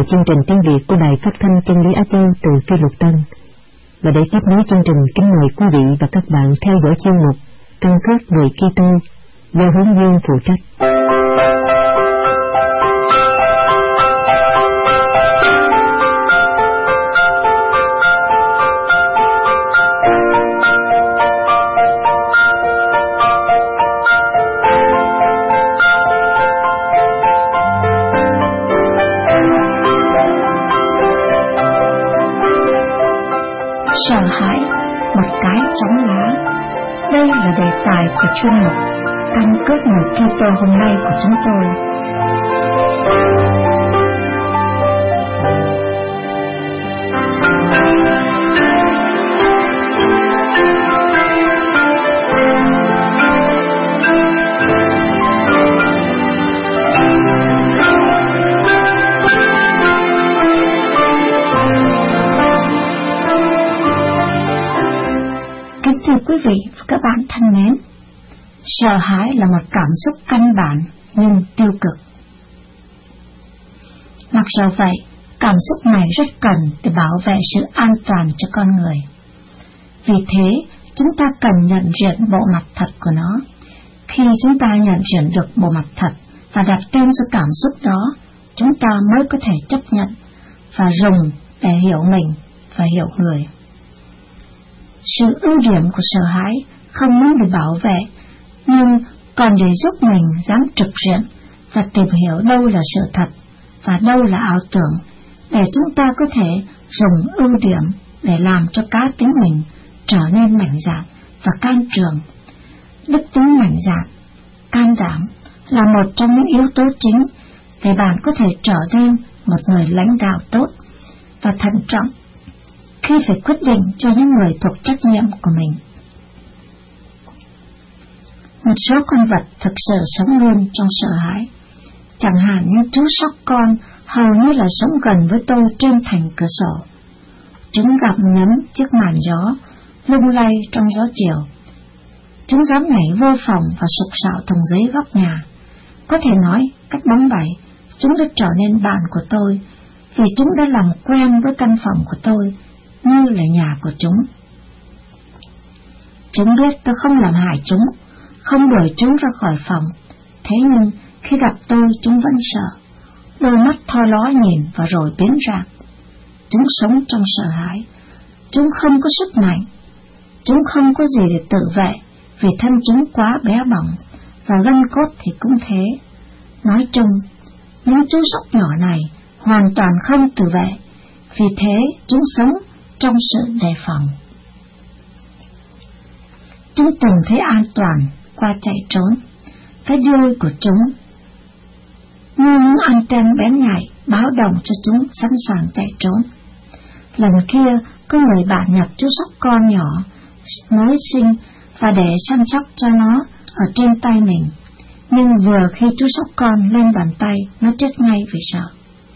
chương trình tiếng Việt của Đài Phát thanh Chân lý Á Châu từ Phi Luật Tân. Và để tiếp nối chương trình, kính mời quý vị và các bạn theo dõi chuyên mục Căn cước người Kitô do Hướng Dương phụ trách. Sợ hãi, một cái chắn lá. Đây là đề tài của chuyên mục Căn cước người Kitô hôm nay của chúng tôi. Thưa quý vị và các bạn thân mến, sợ hãi là một cảm xúc căn bản nhưng tiêu cực. Mặc dù vậy, cảm xúc này rất cần để bảo vệ sự an toàn cho con người. Vì thế, chúng ta cần nhận diện bộ mặt thật của nó. Khi chúng ta nhận diện được bộ mặt thật và đặt tên cho cảm xúc đó, chúng ta mới có thể chấp nhận và dùng để hiểu mình và hiểu người. Sự ưu điểm của sợ hãi không muốn để bảo vệ, nhưng còn để giúp mình dám trực diện và tìm hiểu đâu là sự thật và đâu là ảo tưởng, để chúng ta có thể dùng ưu điểm để làm cho cá tính mình trở nên mạnh dạn và can trường. Đức tính mạnh dạn, can đảm là một trong những yếu tố chính để bạn có thể trở nên một người lãnh đạo tốt và thận trọng khi phải quyết định cho những người thuộc trách nhiệm của mình. Một số con vật thực sự sống luôn trong sợ hãi, chẳng hạn như chú sóc con hầu như là sống gần với tôi trên thành cửa sổ. Chúng gặm nhấm chiếc màn gió, lung lay trong gió chiều. Chúng dám nhảy vô phòng và sục sạo thùng giấy góc nhà. Có thể nói, cách bóng bẩy, chúng đã trở nên bạn của tôi, vì chúng đã làm quen với căn phòng của tôi, như là nhà của chúng. Chúng biết tôi không làm hại chúng, không đuổi chúng ra khỏi phòng. Thế nhưng khi gặp tôi, chúng vẫn sợ, đôi mắt tho ló nhìn và rồi biến dạng. Chúng sống trong sợ hãi. Chúng không có sức mạnh. Chúng không có gì để tự vệ, vì thân chúng quá bé bỏng, và gân cốt thì cũng thế. Nói chung, những chú sóc nhỏ này hoàn toàn không tự vệ, vì thế chúng sống trong sự đề phòng. Chúng từng thấy an toàn qua chạy trốn. Cái đuôi của chúng như những anten bén nhạy báo động cho chúng sẵn sàng chạy trốn. Lần kia có người bạn nhập chú sóc con nhỏ mới sinh và để chăm sóc cho nó ở trên tay mình, nhưng vừa khi chú sóc con lên bàn tay, nó chết ngay vì sợ.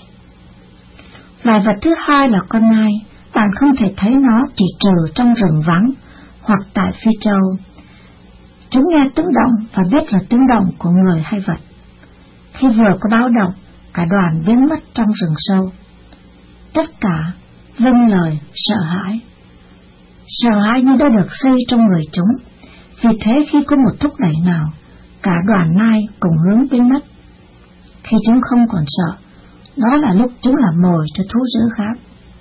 Loài vật thứ hai là con nai. Bạn không thể thấy nó chỉ trừ trong rừng vắng hoặc tại Phi Châu. Chúng nghe tiếng động và biết là tiếng động của người hay vật. Khi vừa có báo động, cả đoàn biến mất trong rừng sâu. Tất cả vâng lời sợ hãi. Sợ hãi như đã được xây trong người chúng. Vì thế khi có một thúc đẩy nào, cả đoàn nai cùng hướng biến mất. Khi chúng không còn sợ, đó là lúc chúng làm mồi cho thú dữ khác.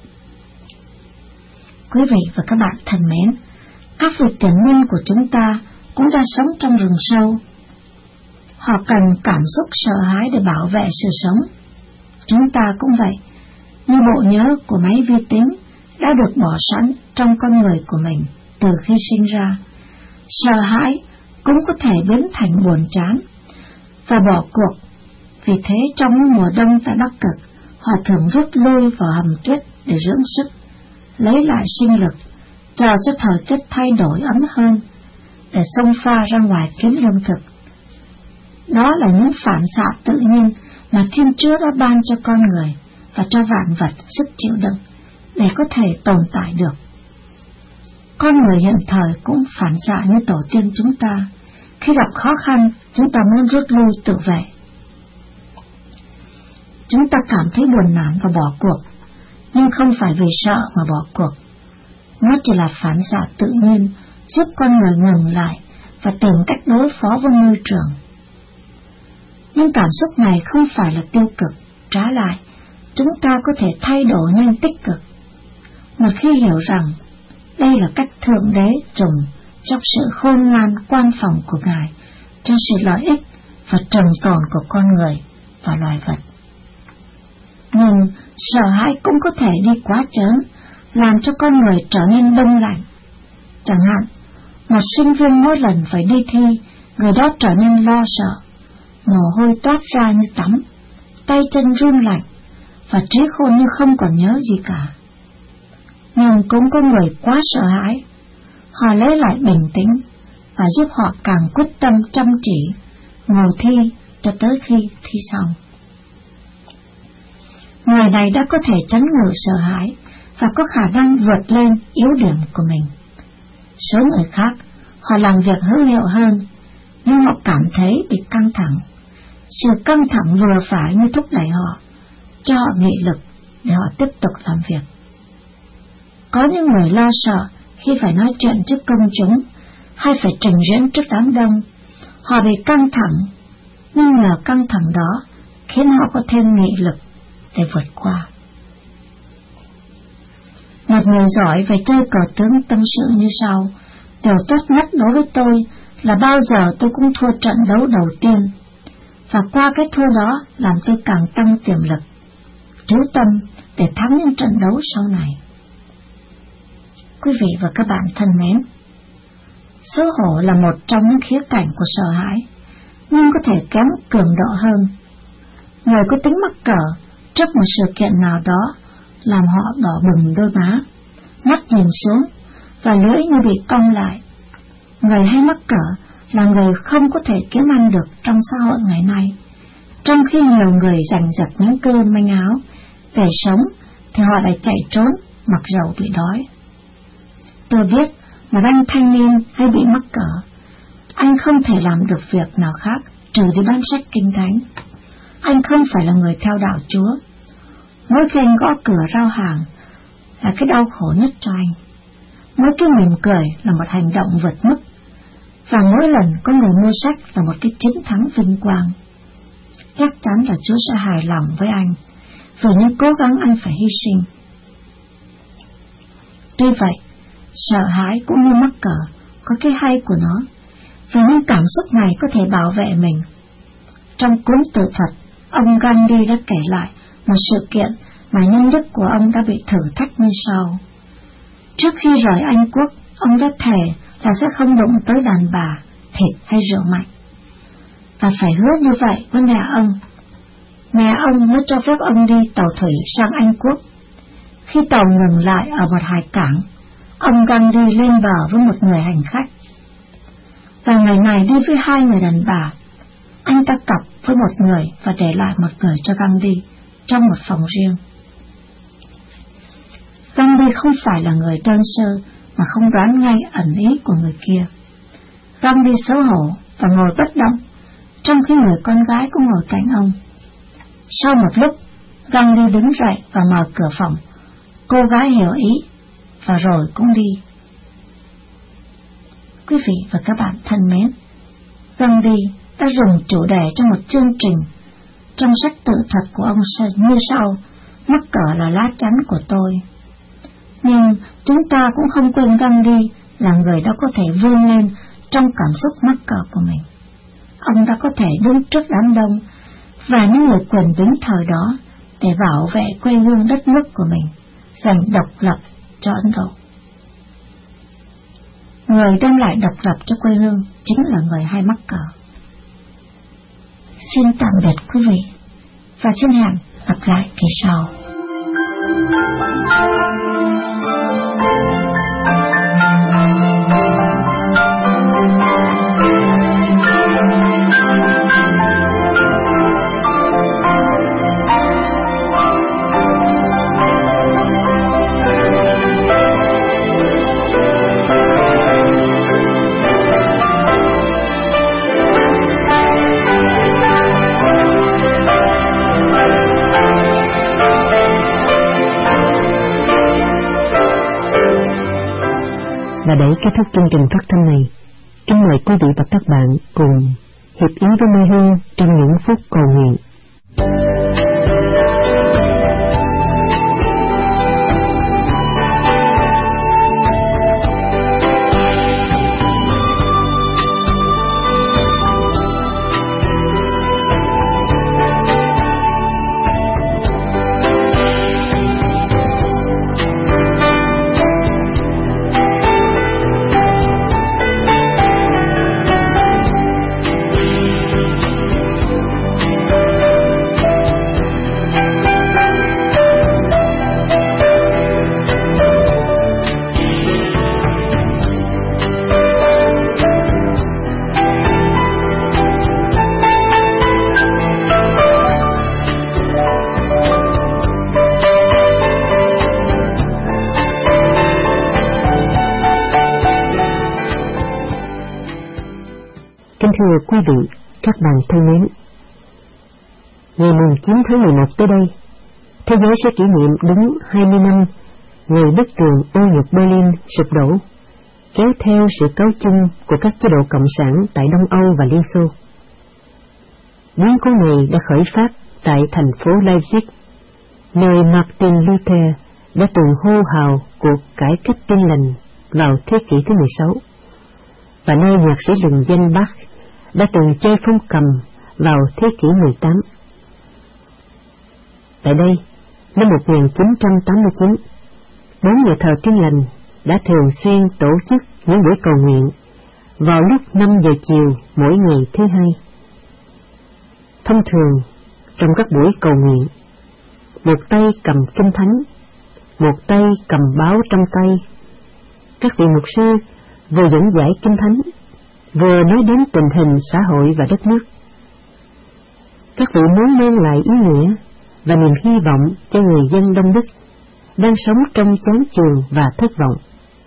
Quý vị và các bạn thân mến, các vị tiền nhân của chúng ta cũng đã sống trong rừng sâu. Họ cần cảm xúc sợ hãi để bảo vệ sự sống. Chúng ta cũng vậy, như bộ nhớ của máy vi tính đã được bỏ sẵn trong con người của mình từ khi sinh ra. Sợ hãi cũng có thể biến thành buồn chán và bỏ cuộc. Vì thế trong mùa đông tại Bắc Cực, họ thường rút lui vào hầm tuyết để dưỡng sức, lấy lại sinh lực, chờ cho thời tiết thay đổi ấm hơn, để xông pha ra ngoài kiếm lương thực. Đó là những phản xạ tự nhiên mà Thiên Chúa đã ban cho con người và cho vạn vật sức chịu đựng để có thể tồn tại được. Con người hiện thời cũng phản xạ như tổ tiên chúng ta. Khi gặp khó khăn, chúng ta muốn rút lui tự vệ. chúng ta cảm thấy buồn nản và bỏ cuộc, nhưng không phải vì sợ mà bỏ cuộc. Nó chỉ là phản xạ tự nhiên giúp con người ngừng lại và tìm cách đối phó với môi trường. Nhưng cảm xúc này không phải là tiêu cực, trái lại, chúng ta có thể thay đổi nên tích cực. Một khi hiểu rằng đây là cách Thượng Đế dùng trong sự khôn ngoan quan phòng của Ngài, cho sự lợi ích và trường tồn của con người và loài vật. Nhưng sợ hãi cũng có thể đi quá chớn, làm cho con người trở nên đông lạnh. Chẳng hạn, một sinh viên mỗi lần phải đi thi, người đó trở nên lo sợ, mồ hôi toát ra như tắm, tay chân run lạnh, và trí khôn như không còn nhớ gì cả. Nhưng cũng có người quá sợ hãi, họ lấy lại bình tĩnh và giúp họ càng quyết tâm chăm chỉ, ngồi thi cho tới khi thi xong. Người này đã có thể tránh ngự sợ hãi và có khả năng vượt lên yếu điểm của mình. Số người khác, họ làm việc hữu hiệu hơn, nhưng họ cảm thấy bị căng thẳng. Sự căng thẳng vừa phải như thúc đẩy họ, cho họ nghị lực để họ tiếp tục làm việc. Có những người lo sợ khi phải nói chuyện trước công chúng hay phải trình diễn trước đám đông. Họ bị căng thẳng, nhưng nhờ căng thẳng đó khiến họ có thêm nghị lực để vượt qua. Một người giỏi về chơi cờ tướng tâm sự như sau: điều tốt nhất đối với tôi là bao giờ tôi cũng thua trận đấu đầu tiên, và qua cái thua đó làm tôi càng tăng tiềm lực, chú tâm để thắng những trận đấu sau này. Quý vị và các bạn thân mến, xấu hổ là một trong những khía cạnh của sợ hãi, nhưng có thể kém cường độ hơn. Người có tính mắc cỡ trước một sự kiện nào đó làm họ đỏ bừng đôi má, mắt nhìn xuống và lưỡi như bị cong lại. Người hay mắc cỡ là người không có thể kiếm ăn được trong xã hội ngày nay, trong khi nhiều người giành giật những cơ manh áo để sống thì họ lại chạy trốn mặc dầu bị đói. Tôi biết một anh thanh niên hay bị mắc cỡ, anh không thể làm được việc nào khác trừ đi bán sách kinh thánh. Anh không phải là người theo đạo Chúa. Mỗi khi anh gõ cửa rao hàng là cái đau khổ nhất cho anh. Mỗi cái mỉm cười là một hành động vượt mức, và mỗi lần có người mua sách là một cái chiến thắng vinh quang. Chắc chắn là Chúa sẽ hài lòng với anh vì những cố gắng anh phải hy sinh. Tuy vậy, sợ hãi cũng như mắc cỡ có cái hay của nó, vì những cảm xúc này có thể bảo vệ mình. Trong cuốn tự thuật, ông Gandhi đã kể lại một sự kiện mà nhân đức của ông đã bị thử thách như sau. Trước khi rời Anh Quốc, ông đã thề là sẽ không đụng tới đàn bà, thịt hay rượu mạnh, và phải hứa như vậy với mẹ ông. Mẹ ông mới cho phép ông đi tàu thủy sang Anh Quốc. Khi tàu ngừng lại ở một hải cảng, ông Gandhi lên bờ với một người hành khách, và người này đi với hai người đàn bà. Anh ta cặp với một người và để lại một người cho Gandhi trong một phòng riêng. Gandhi không phải là người đơn sơ mà không đoán ngay ẩn ý của người kia. Gandhi xấu hổ và ngồi bất động, trong khi người con gái cũng ngồi cạnh ông. Sau một lúc, Gandhi đứng dậy và mở cửa phòng. Cô gái hiểu ý và rồi cũng đi. Quý vị và các bạn thân mến, Gandhi đã dùng chủ đề cho một chương trình trong sách tự thuật của ông như sau: mắc cỡ là lá chắn của tôi. Nhưng chúng ta cũng không quên Gandhi là người đã có thể vươn lên trong cảm xúc mắc cỡ của mình. Ông đã có thể đứng trước đám đông và những người quyền bính thời đó để bảo vệ quê hương đất nước của mình, giành độc lập cho Ấn Độ. Người đem lại độc lập cho quê hương chính là người hay mắc cỡ. Xin tạm biệt quý vị và xin hẹn gặp lại kỳ sau. Và để kết thúc chương trình phát thanh này, kính mời quý vị và các bạn cùng hiệp ý với Mai Hương trong những phút cầu nguyện. Kính thưa quý vị, các bạn thân mến, ngày 9 tháng 11 tới đây, thế giới sẽ kỷ niệm đúng 20 năm ngày bức tường ô nhục Berlin sụp đổ, kéo theo sự cáo chung của các chế độ cộng sản tại Đông Âu và Liên Xô. Biến cố này đã khởi phát tại thành phố Leipzig, nơi Martin Luther đã từng hô hào cuộc cải cách Tin lành vào thế kỷ thứ 16, và nơi nhạc sĩ lừng danh Bach đã từng chơi phong cầm vào thế kỷ 18. Tại đây, năm 1989, 4 nhà thờ Tin lành đã thường xuyên tổ chức những buổi cầu nguyện vào lúc 5 giờ chiều mỗi ngày thứ Hai. Thông thường, trong các buổi cầu nguyện, một tay cầm kinh thánh, một tay cầm báo trong tay, các vị mục sư vừa dẫn giải kinh thánh, vừa nói đến tình hình xã hội và đất nước. Các vị muốn mang lại ý nghĩa và niềm hy vọng cho người dân Đông Đức đang sống trong chán chường và thất vọng.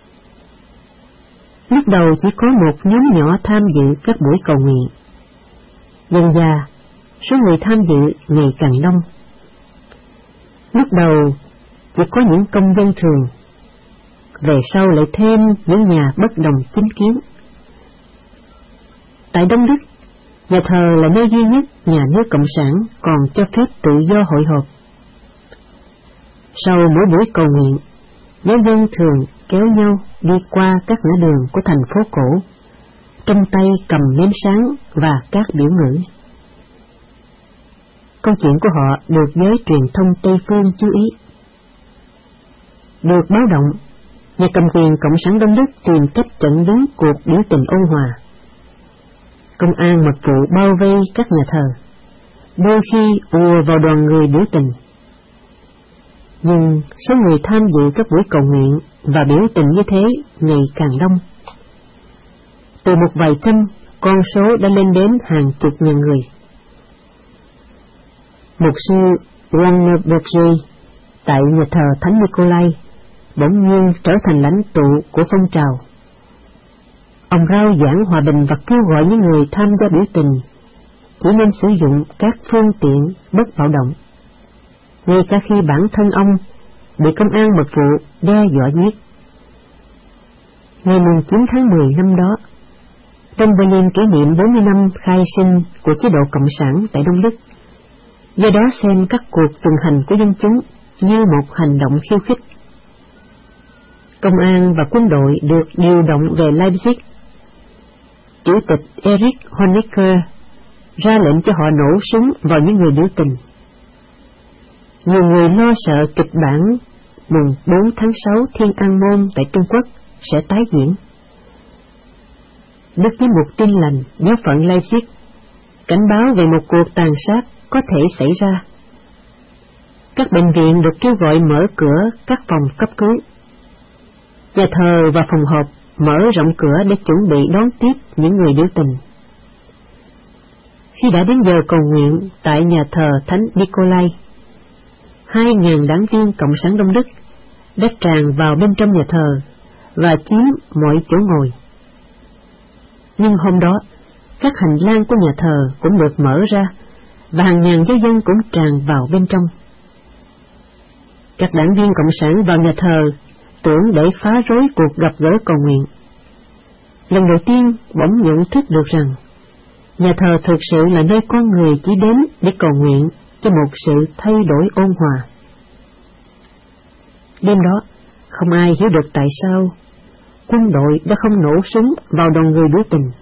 Lúc đầu chỉ có một nhóm nhỏ tham dự các buổi cầu nguyện. Dần dà, số người tham dự ngày càng đông. Lúc đầu chỉ có những công dân thường, về sau lại thêm những nhà bất đồng chính kiến. Tại Đông Đức, nhà thờ là nơi duy nhất nhà nước cộng sản còn cho phép tự do hội họp. Sau mỗi buổi cầu nguyện, giáo dân thường kéo nhau đi qua các ngã đường của thành phố cổ, trong tay cầm nến sáng và các biểu ngữ. Câu chuyện của họ được giới truyền thông Tây phương chú ý. Được báo động, nhà cầm quyền Cộng sản Đông Đức tìm cách chặn đứng cuộc biểu tình ôn hòa. Công an mật vụ bao vây các nhà thờ, đôi khi ùa vào đoàn người biểu tình. Nhưng số người tham dự các buổi cầu nguyện và biểu tình như thế ngày càng đông. Từ một vài trăm, con số đã lên đến hàng chục ngàn người. Mục sư Werner Berger tại nhà thờ Thánh Nikolai bỗng nhiên trở thành lãnh tụ của phong trào. Ông rao giảng hòa bình và kêu gọi những người tham gia biểu tình chỉ nên sử dụng các phương tiện bất bạo động, ngay cả khi bản thân ông bị công an mật vụ đe dọa giết. Ngày 9 tháng 10 năm đó, trong Berlin kỷ niệm 40 năm khai sinh của chế độ Cộng sản tại Đông Đức, do đó xem các cuộc tuần hành của dân chúng như một hành động khiêu khích. Công an và quân đội được điều động về Leipzig. Chủ tịch Erich Honecker ra lệnh cho họ nổ súng vào những người biểu tình. Nhiều người lo sợ kịch bản mùng 4 tháng 6 Thiên An Môn tại Trung Quốc sẽ tái diễn. Đức Giám mục Tin lành giáo phận Leipzig cảnh báo về một cuộc tàn sát có thể xảy ra. Các bệnh viện được kêu gọi mở cửa các phòng cấp cứu. Nhà thờ và phòng họp mở rộng cửa để chuẩn bị đón tiếp những người biểu tình. Khi đã đến giờ cầu nguyện tại nhà thờ Thánh Nikolai, 2.000 đảng viên Cộng sản Đông Đức đã tràn vào bên trong nhà thờ và chiếm mọi chỗ ngồi. Nhưng hôm đó, các hành lang của nhà thờ cũng được mở ra và hàng ngàn giáo dân cũng tràn vào bên trong. Các đảng viên Cộng sản vào nhà thờ tưởng để phá rối cuộc gặp gỡ cầu nguyện. Lần đầu tiên bỗng nhận thức được rằng nhà thờ thực sự là nơi con người chỉ đến để cầu nguyện cho một sự thay đổi ôn hòa. Đêm đó, không ai hiểu được tại sao quân đội đã không nổ súng vào đoàn người biểu tình.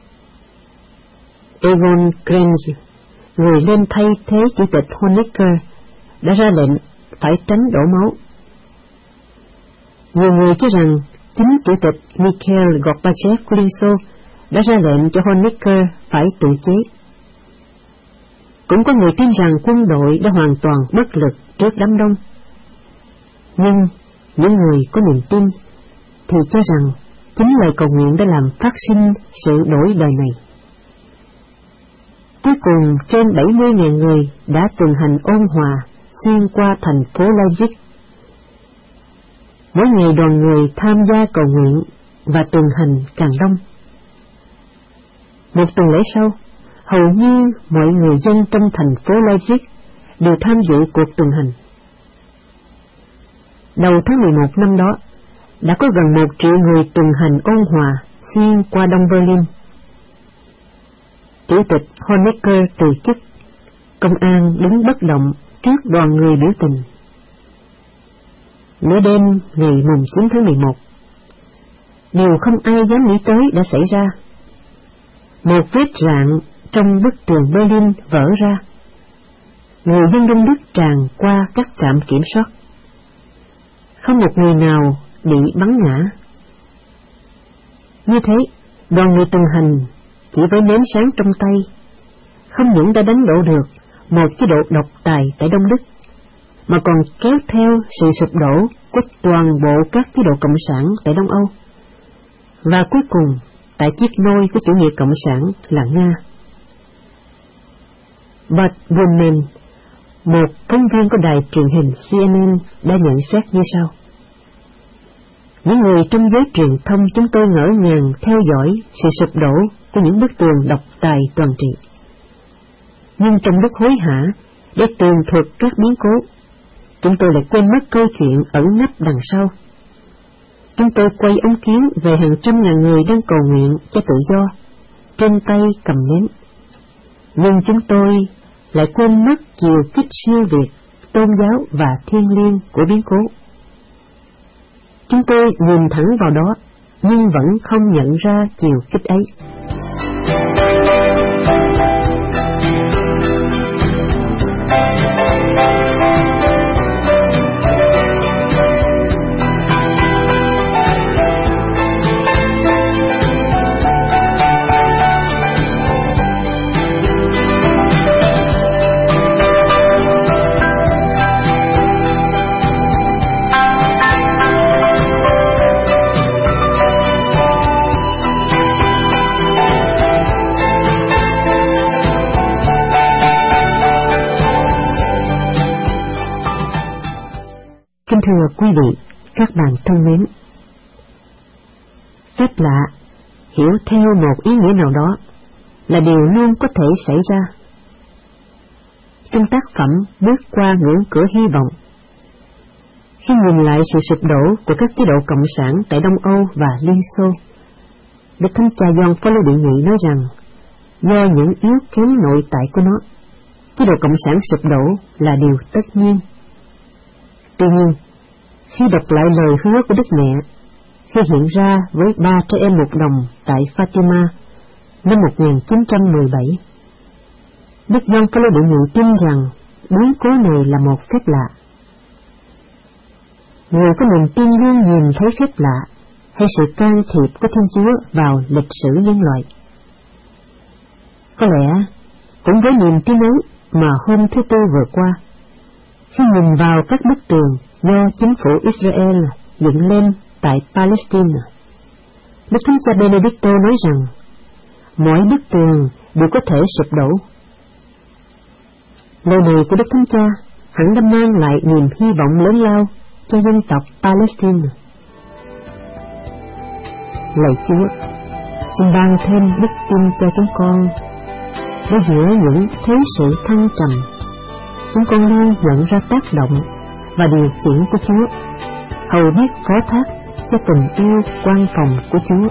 Aaron Grange, người lên thay thế chủ tịch Honecker, đã ra lệnh phải tránh đổ máu. Nhiều người cho rằng chính chủ tịch Mikhail Gorbachev của Liên Xô đã ra lệnh cho Honecker phải tự chế. Cũng có người tin rằng quân đội đã hoàn toàn bất lực trước đám đông. Nhưng những người có niềm tin thì cho rằng chính lời cầu nguyện đã làm phát sinh sự đổi đời này. Cuối cùng trên 70.000 người đã tuần hành ôn hòa xuyên qua thành phố Leipzig. Mỗi ngày đoàn người tham gia cầu nguyện và tuần hành càng đông. Một tuần lễ sau, hầu như mọi người dân trong thành phố Leipzig đều tham dự cuộc tuần hành. Đầu tháng 11 năm đó, đã có gần 1 triệu người tuần hành ôn hòa xuyên qua Đông Berlin. Chủ tịch Honecker từ chức, công an đứng bất động trước đoàn người biểu tình. Nửa đêm ngày mùng 9 tháng 11, điều không ai dám nghĩ tới đã xảy ra. Một vết rạn trong bức tường Berlin vỡ ra. Người dân Đông Đức tràn qua các trạm kiểm soát. Không một người nào bị bắn ngã. Như thế, đoàn người tuần hành chỉ với nến sáng trong tay, không những đã đánh đổ được một chế độ độc tài tại Đông Đức, mà còn kéo theo sự sụp đổ của toàn bộ các chế độ cộng sản tại Đông Âu, và cuối cùng tại chiếc nôi của chủ nghĩa cộng sản là Nga. Bud Bunman, một phóng viên của đài truyền hình CNN, đã nhận xét như sau: những người trong giới truyền thông chúng tôi ngỡ ngàng theo dõi sự sụp đổ của những bức tường độc tài toàn trị. Nhưng trong lúc hối hả để tường thuật các biến cố, chúng tôi lại quên mất câu chuyện ẩn nấp đằng sau. Chúng tôi quay ống kiến về hàng trăm ngàn người đang cầu nguyện cho tự do, trên tay cầm nến. Nhưng chúng tôi lại quên mất chiều kích siêu việt, tôn giáo và thiêng liêng của biến cố. Chúng tôi nhìn thẳng vào đó, nhưng vẫn không nhận ra chiều kích ấy. Kính thưa quý vị, các bạn thân mến, phép lạ, hiểu theo một ý nghĩa nào đó, là điều luôn có thể xảy ra. Trong tác phẩm Bước qua ngưỡng cửa hy vọng, khi nhìn lại sự sụp đổ của các chế độ cộng sản tại Đông Âu và Liên Xô, Đức Thánh Cha Gioan Phaolô đệ nhị nói rằng, do những yếu kém nội tại của nó, chế độ cộng sản sụp đổ là điều tất nhiên. Tuy nhiên, khi đọc lại lời hứa của Đức Mẹ, khi hiện ra với 3 trẻ em 1 đồng tại Fatima năm 1917, Đức Gioan Phaolô đệ nhị tin rằng biến cố này là một phép lạ. Người có niềm tin luôn nhìn thấy phép lạ hay sự can thiệp của Thiên Chúa vào lịch sử nhân loại. Có lẽ cũng với niềm tin ấy mà hôm thứ Tư vừa qua, khi nhìn vào các bức tường do chính phủ Israel dựng lên tại Palestine, Đức Thánh Cha Benedicto nói rằng mỗi bức tường đều có thể sụp đổ. Lời này của Đức Thánh Cha hẳn đã mang lại niềm hy vọng lớn lao cho dân tộc Palestine. Lạy Chúa, xin ban thêm đức tin cho chúng con, để giữa những thế sự thăng trầm, chúng con luôn nhận ra tác động và điều khiển của Chúa, hầu hết phó thác cho tình yêu quan phòng của Chúa.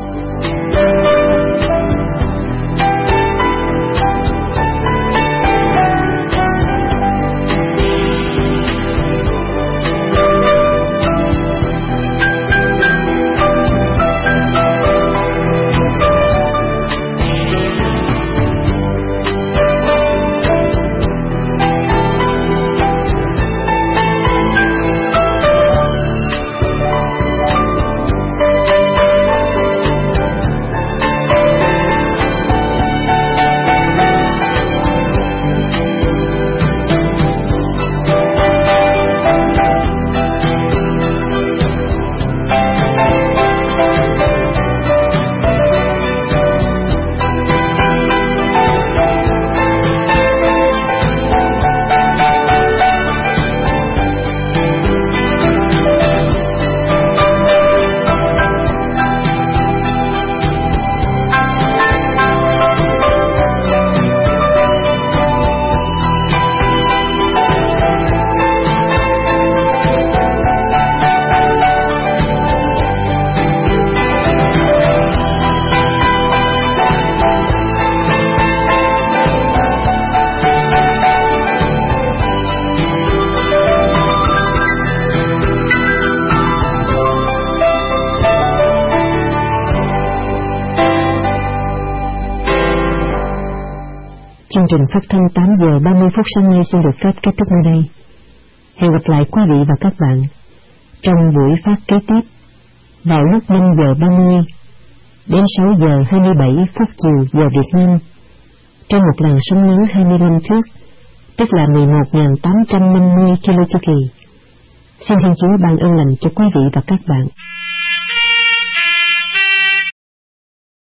Chương trình phát thanh 8 giờ 30 phút sáng nay xin được phép kết thúc nơi đây. Hẹn gặp lại quý vị và các bạn trong buổi phát kế tiếp vào lúc 5 giờ 30 đến 6 giờ 27 phút chiều giờ Việt Nam trên một làn sóng ngắn 25 thước, tức là 11.850 km chu kỳ. Xin Thiên Chúa ban ơn lành cho quý vị và các bạn.